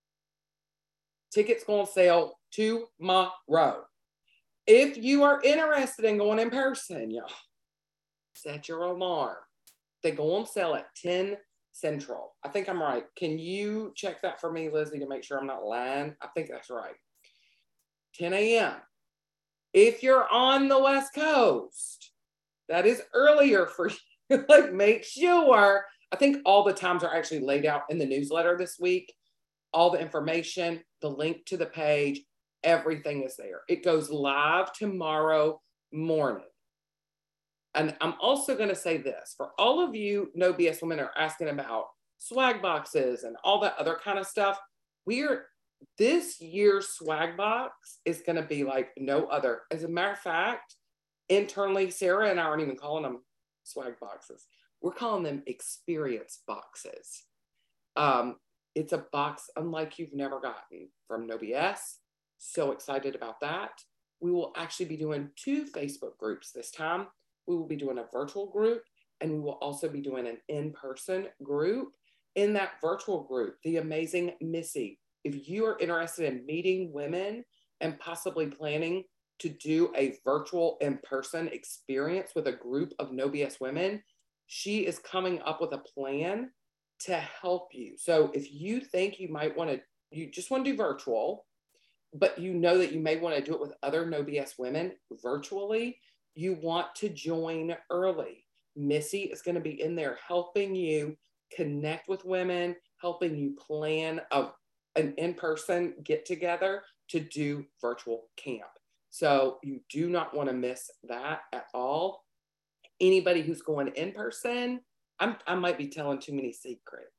tickets go on sale tomorrow. If you are interested in going in person, y'all, set your alarm. They go on sale at ten Central. I think I'm right. Can you check that for me, Lizzie, to make sure I'm not lying? I think that's right. ten a m If you're on the West Coast, that is earlier for you. Like, make sure, I think all the times are actually laid out in the newsletter this week. All the information, the link to the page, everything is there. It goes live tomorrow morning. And I'm also going to say this, for all of you No B S women are asking about swag boxes and all that other kind of stuff. We're, this year's swag box is going to be like no other. As a matter of fact, internally, Sarah and I aren't even calling them swag boxes. We're calling them experience boxes. Um, it's a box unlike you've never gotten from No B S. So excited about that. We will actually be doing two Facebook groups this time. We will be doing a virtual group, and we will also be doing an in-person group. In that virtual group, the amazing Missy, if you are interested in meeting women and possibly planning to do a virtual in-person experience with a group of No B S women, she is coming up with a plan to help you. So if you think you might want to, you just want to do virtual, but you know that you may want to do it with other No B S women virtually, you want to join early. Missy is going to be in there helping you connect with women, helping you plan a, an in-person get-together to do virtual camp. So you do not want to miss that at all. Anybody who's going in person, I'm, I might be telling too many secrets.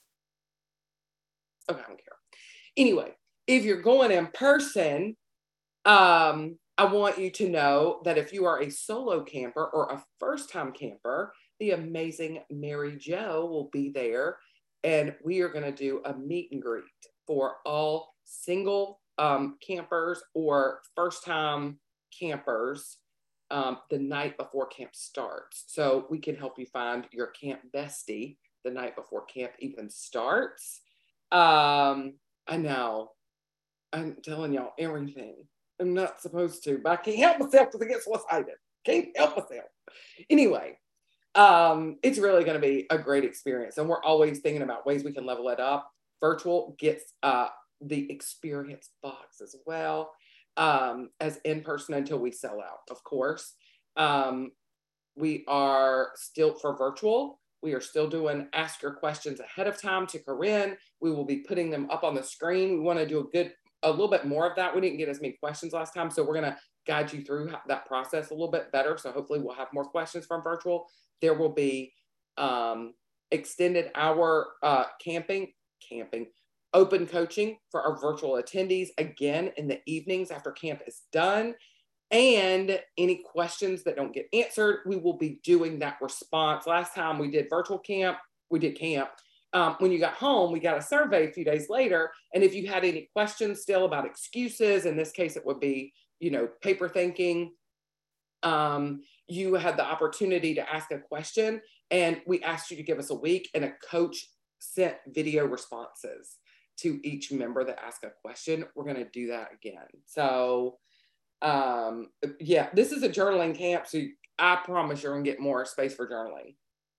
Okay, I don't care. Anyway, if you're going in person, um, I want you to know that if you are a solo camper or a first-time camper, the amazing Mary Jo will be there, and we are going to do a meet and greet for all single um, campers or first-time campers um, the night before camp starts. So we can help you find your camp bestie the night before camp even starts. Um, I know. I'm telling y'all everything. I'm not supposed to, but I can't help myself because I get so excited. Can't help myself. Anyway, um, it's really going to be a great experience. And we're always thinking about ways we can level it up. Virtual gets uh, the experience box as well um, as in person until we sell out, of course. Um, we are still, for virtual, we are still doing ask your questions ahead of time to Corinne. We will be putting them up on the screen. We want to do a good a little bit more of that. We didn't get as many questions last time, so we're going to guide you through that process a little bit better. So hopefully we'll have more questions from virtual. There will be um, extended hour uh, camping, camping, open coaching for our virtual attendees, again, in the evenings after camp is done. And any questions that don't get answered, we will be doing that response. Last time we did virtual camp, we did camp. Um, when you got home, we got a survey a few days later. And if you had any questions still about excuses, in this case, it would be, you know, paper thinking, um, you had the opportunity to ask a question, and we asked you to give us a week, and a coach sent video responses to each member that asked a question. We're going to do that again. So um, yeah, this is a journaling camp. So I promise you're going to get more space for journaling.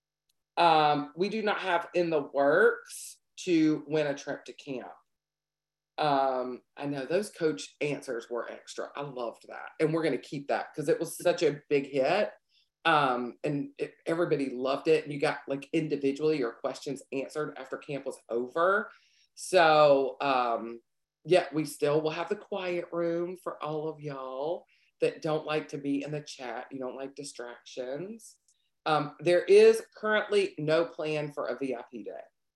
Um, we do not have in the works to win a trip to camp. Um, I know those coach answers were extra. I loved that. And we're going to keep that because it was such a big hit. Um, and it, everybody loved it. And you got like individually your questions answered after camp was over. So, um, yeah, we still will have the quiet room for all of y'all that don't like to be in the chat. You don't like distractions. Um, there is currently no plan for a V I P day.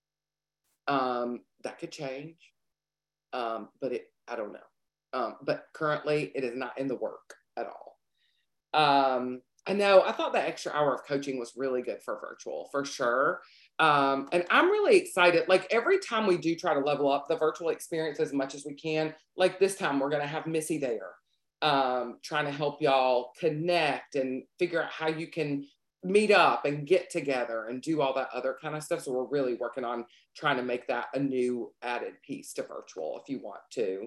Um, that could change, um, but it, I don't know. Um, but currently it is not in the work at all. Um, I know, I thought that extra hour of coaching was really good for virtual, for sure. Um, and I'm really excited. Like every time we do try to level up the virtual experience as much as we can, like this time we're going to have Missy there, um, trying to help y'all connect and figure out how you can meet up and get together and do all that other kind of stuff. So we're really working on trying to make that a new added piece to virtual if you want to.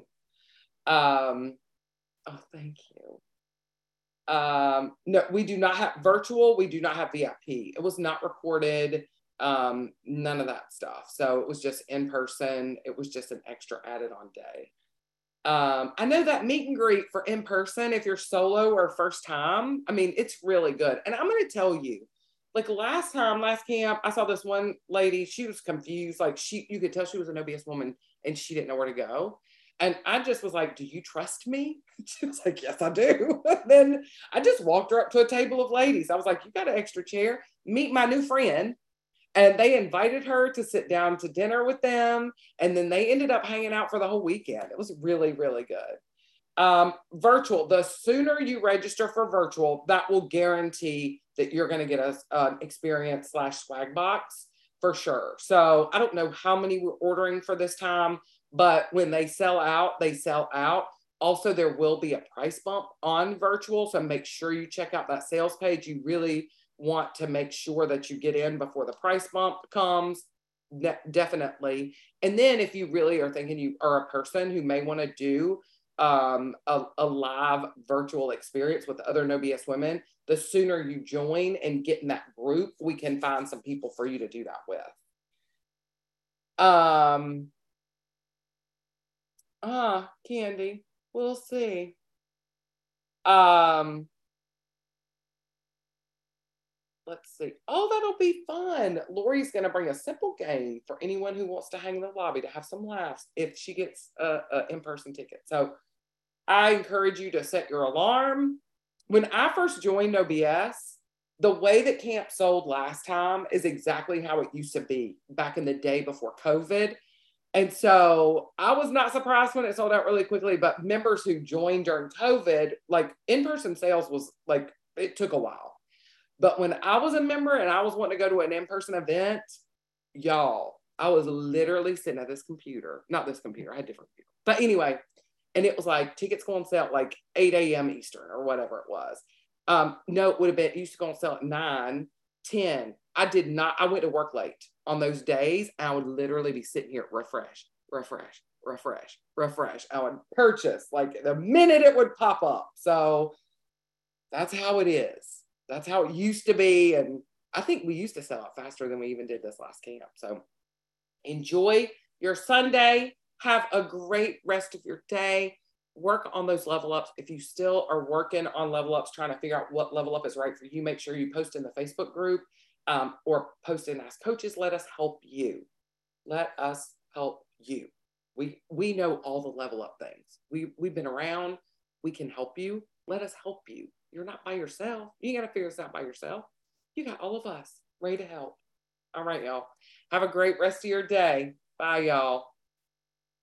Um, oh, thank you. Um, no, we do not have virtual. We do not have V I P. It was not recorded. Um, none of that stuff. So it was just in person. It was just an extra added on day. Um, I know that meet and greet for in person, if you're solo or first time, I mean, it's really good. And I'm going to tell you, like last time, last camp, I saw this one lady, she was confused. Like she, you could tell she was an O B S woman and she didn't know where to go. And I just was like, do you trust me? She was like, yes, I do. Then I just walked her up to a table of ladies. I was like, you got an extra chair, meet my new friend. And they invited her to sit down to dinner with them. And then they ended up hanging out for the whole weekend. It was really, really good. Um, virtual, the sooner you register for virtual, that will guarantee that you're going to get a, an experience slash swag box for sure. So I don't know how many we're ordering for this time, but when they sell out, they sell out. Also, there will be a price bump on virtual. So make sure you check out that sales page. You really want to make sure that you get in before the price bump comes. De- definitely. And then if you really are thinking you are a person who may want to do um, a, a live virtual experience with other No B S women, the sooner you join and get in that group, we can find some people for you to do that with. Um, ah, Candy, we'll see. Um, Let's see. Oh, that'll be fun. Lori's going to bring a simple game for anyone who wants to hang in the lobby to have some laughs if she gets a, a in-person ticket. So I encourage you to set your alarm. When I first joined O B S, the way that camp sold last time is exactly how it used to be back in the day before COVID. And so I was not surprised when it sold out really quickly, but members who joined during COVID, like in-person sales was like, it took a while. But when I was a member and I was wanting to go to an in-person event, y'all, I was literally sitting at this computer, not this computer, I had different computer. But anyway, and it was like tickets go on sale at like eight a.m. Eastern or whatever it was. Um, no, it would have been, it used to go on sale at nine, ten. I did not, I went to work late on those days. And I would literally be sitting here, refresh, refresh, refresh, refresh. I would purchase like the minute it would pop up. So that's how it is. That's how it used to be. And I think we used to sell out faster than we even did this last camp. So enjoy your Sunday. Have a great rest of your day. Work on those level ups. If you still are working on level ups, trying to figure out what level up is right for you, make sure you post in the Facebook group um, or post in Ask Coaches. Let us help you. Let us help you. We we know all the level up things. We we've been around. We can help you. Let us help you. You're not by yourself. You got to figure this out by yourself. You got all of us ready to help. All right, y'all. Have a great rest of your day. Bye, y'all.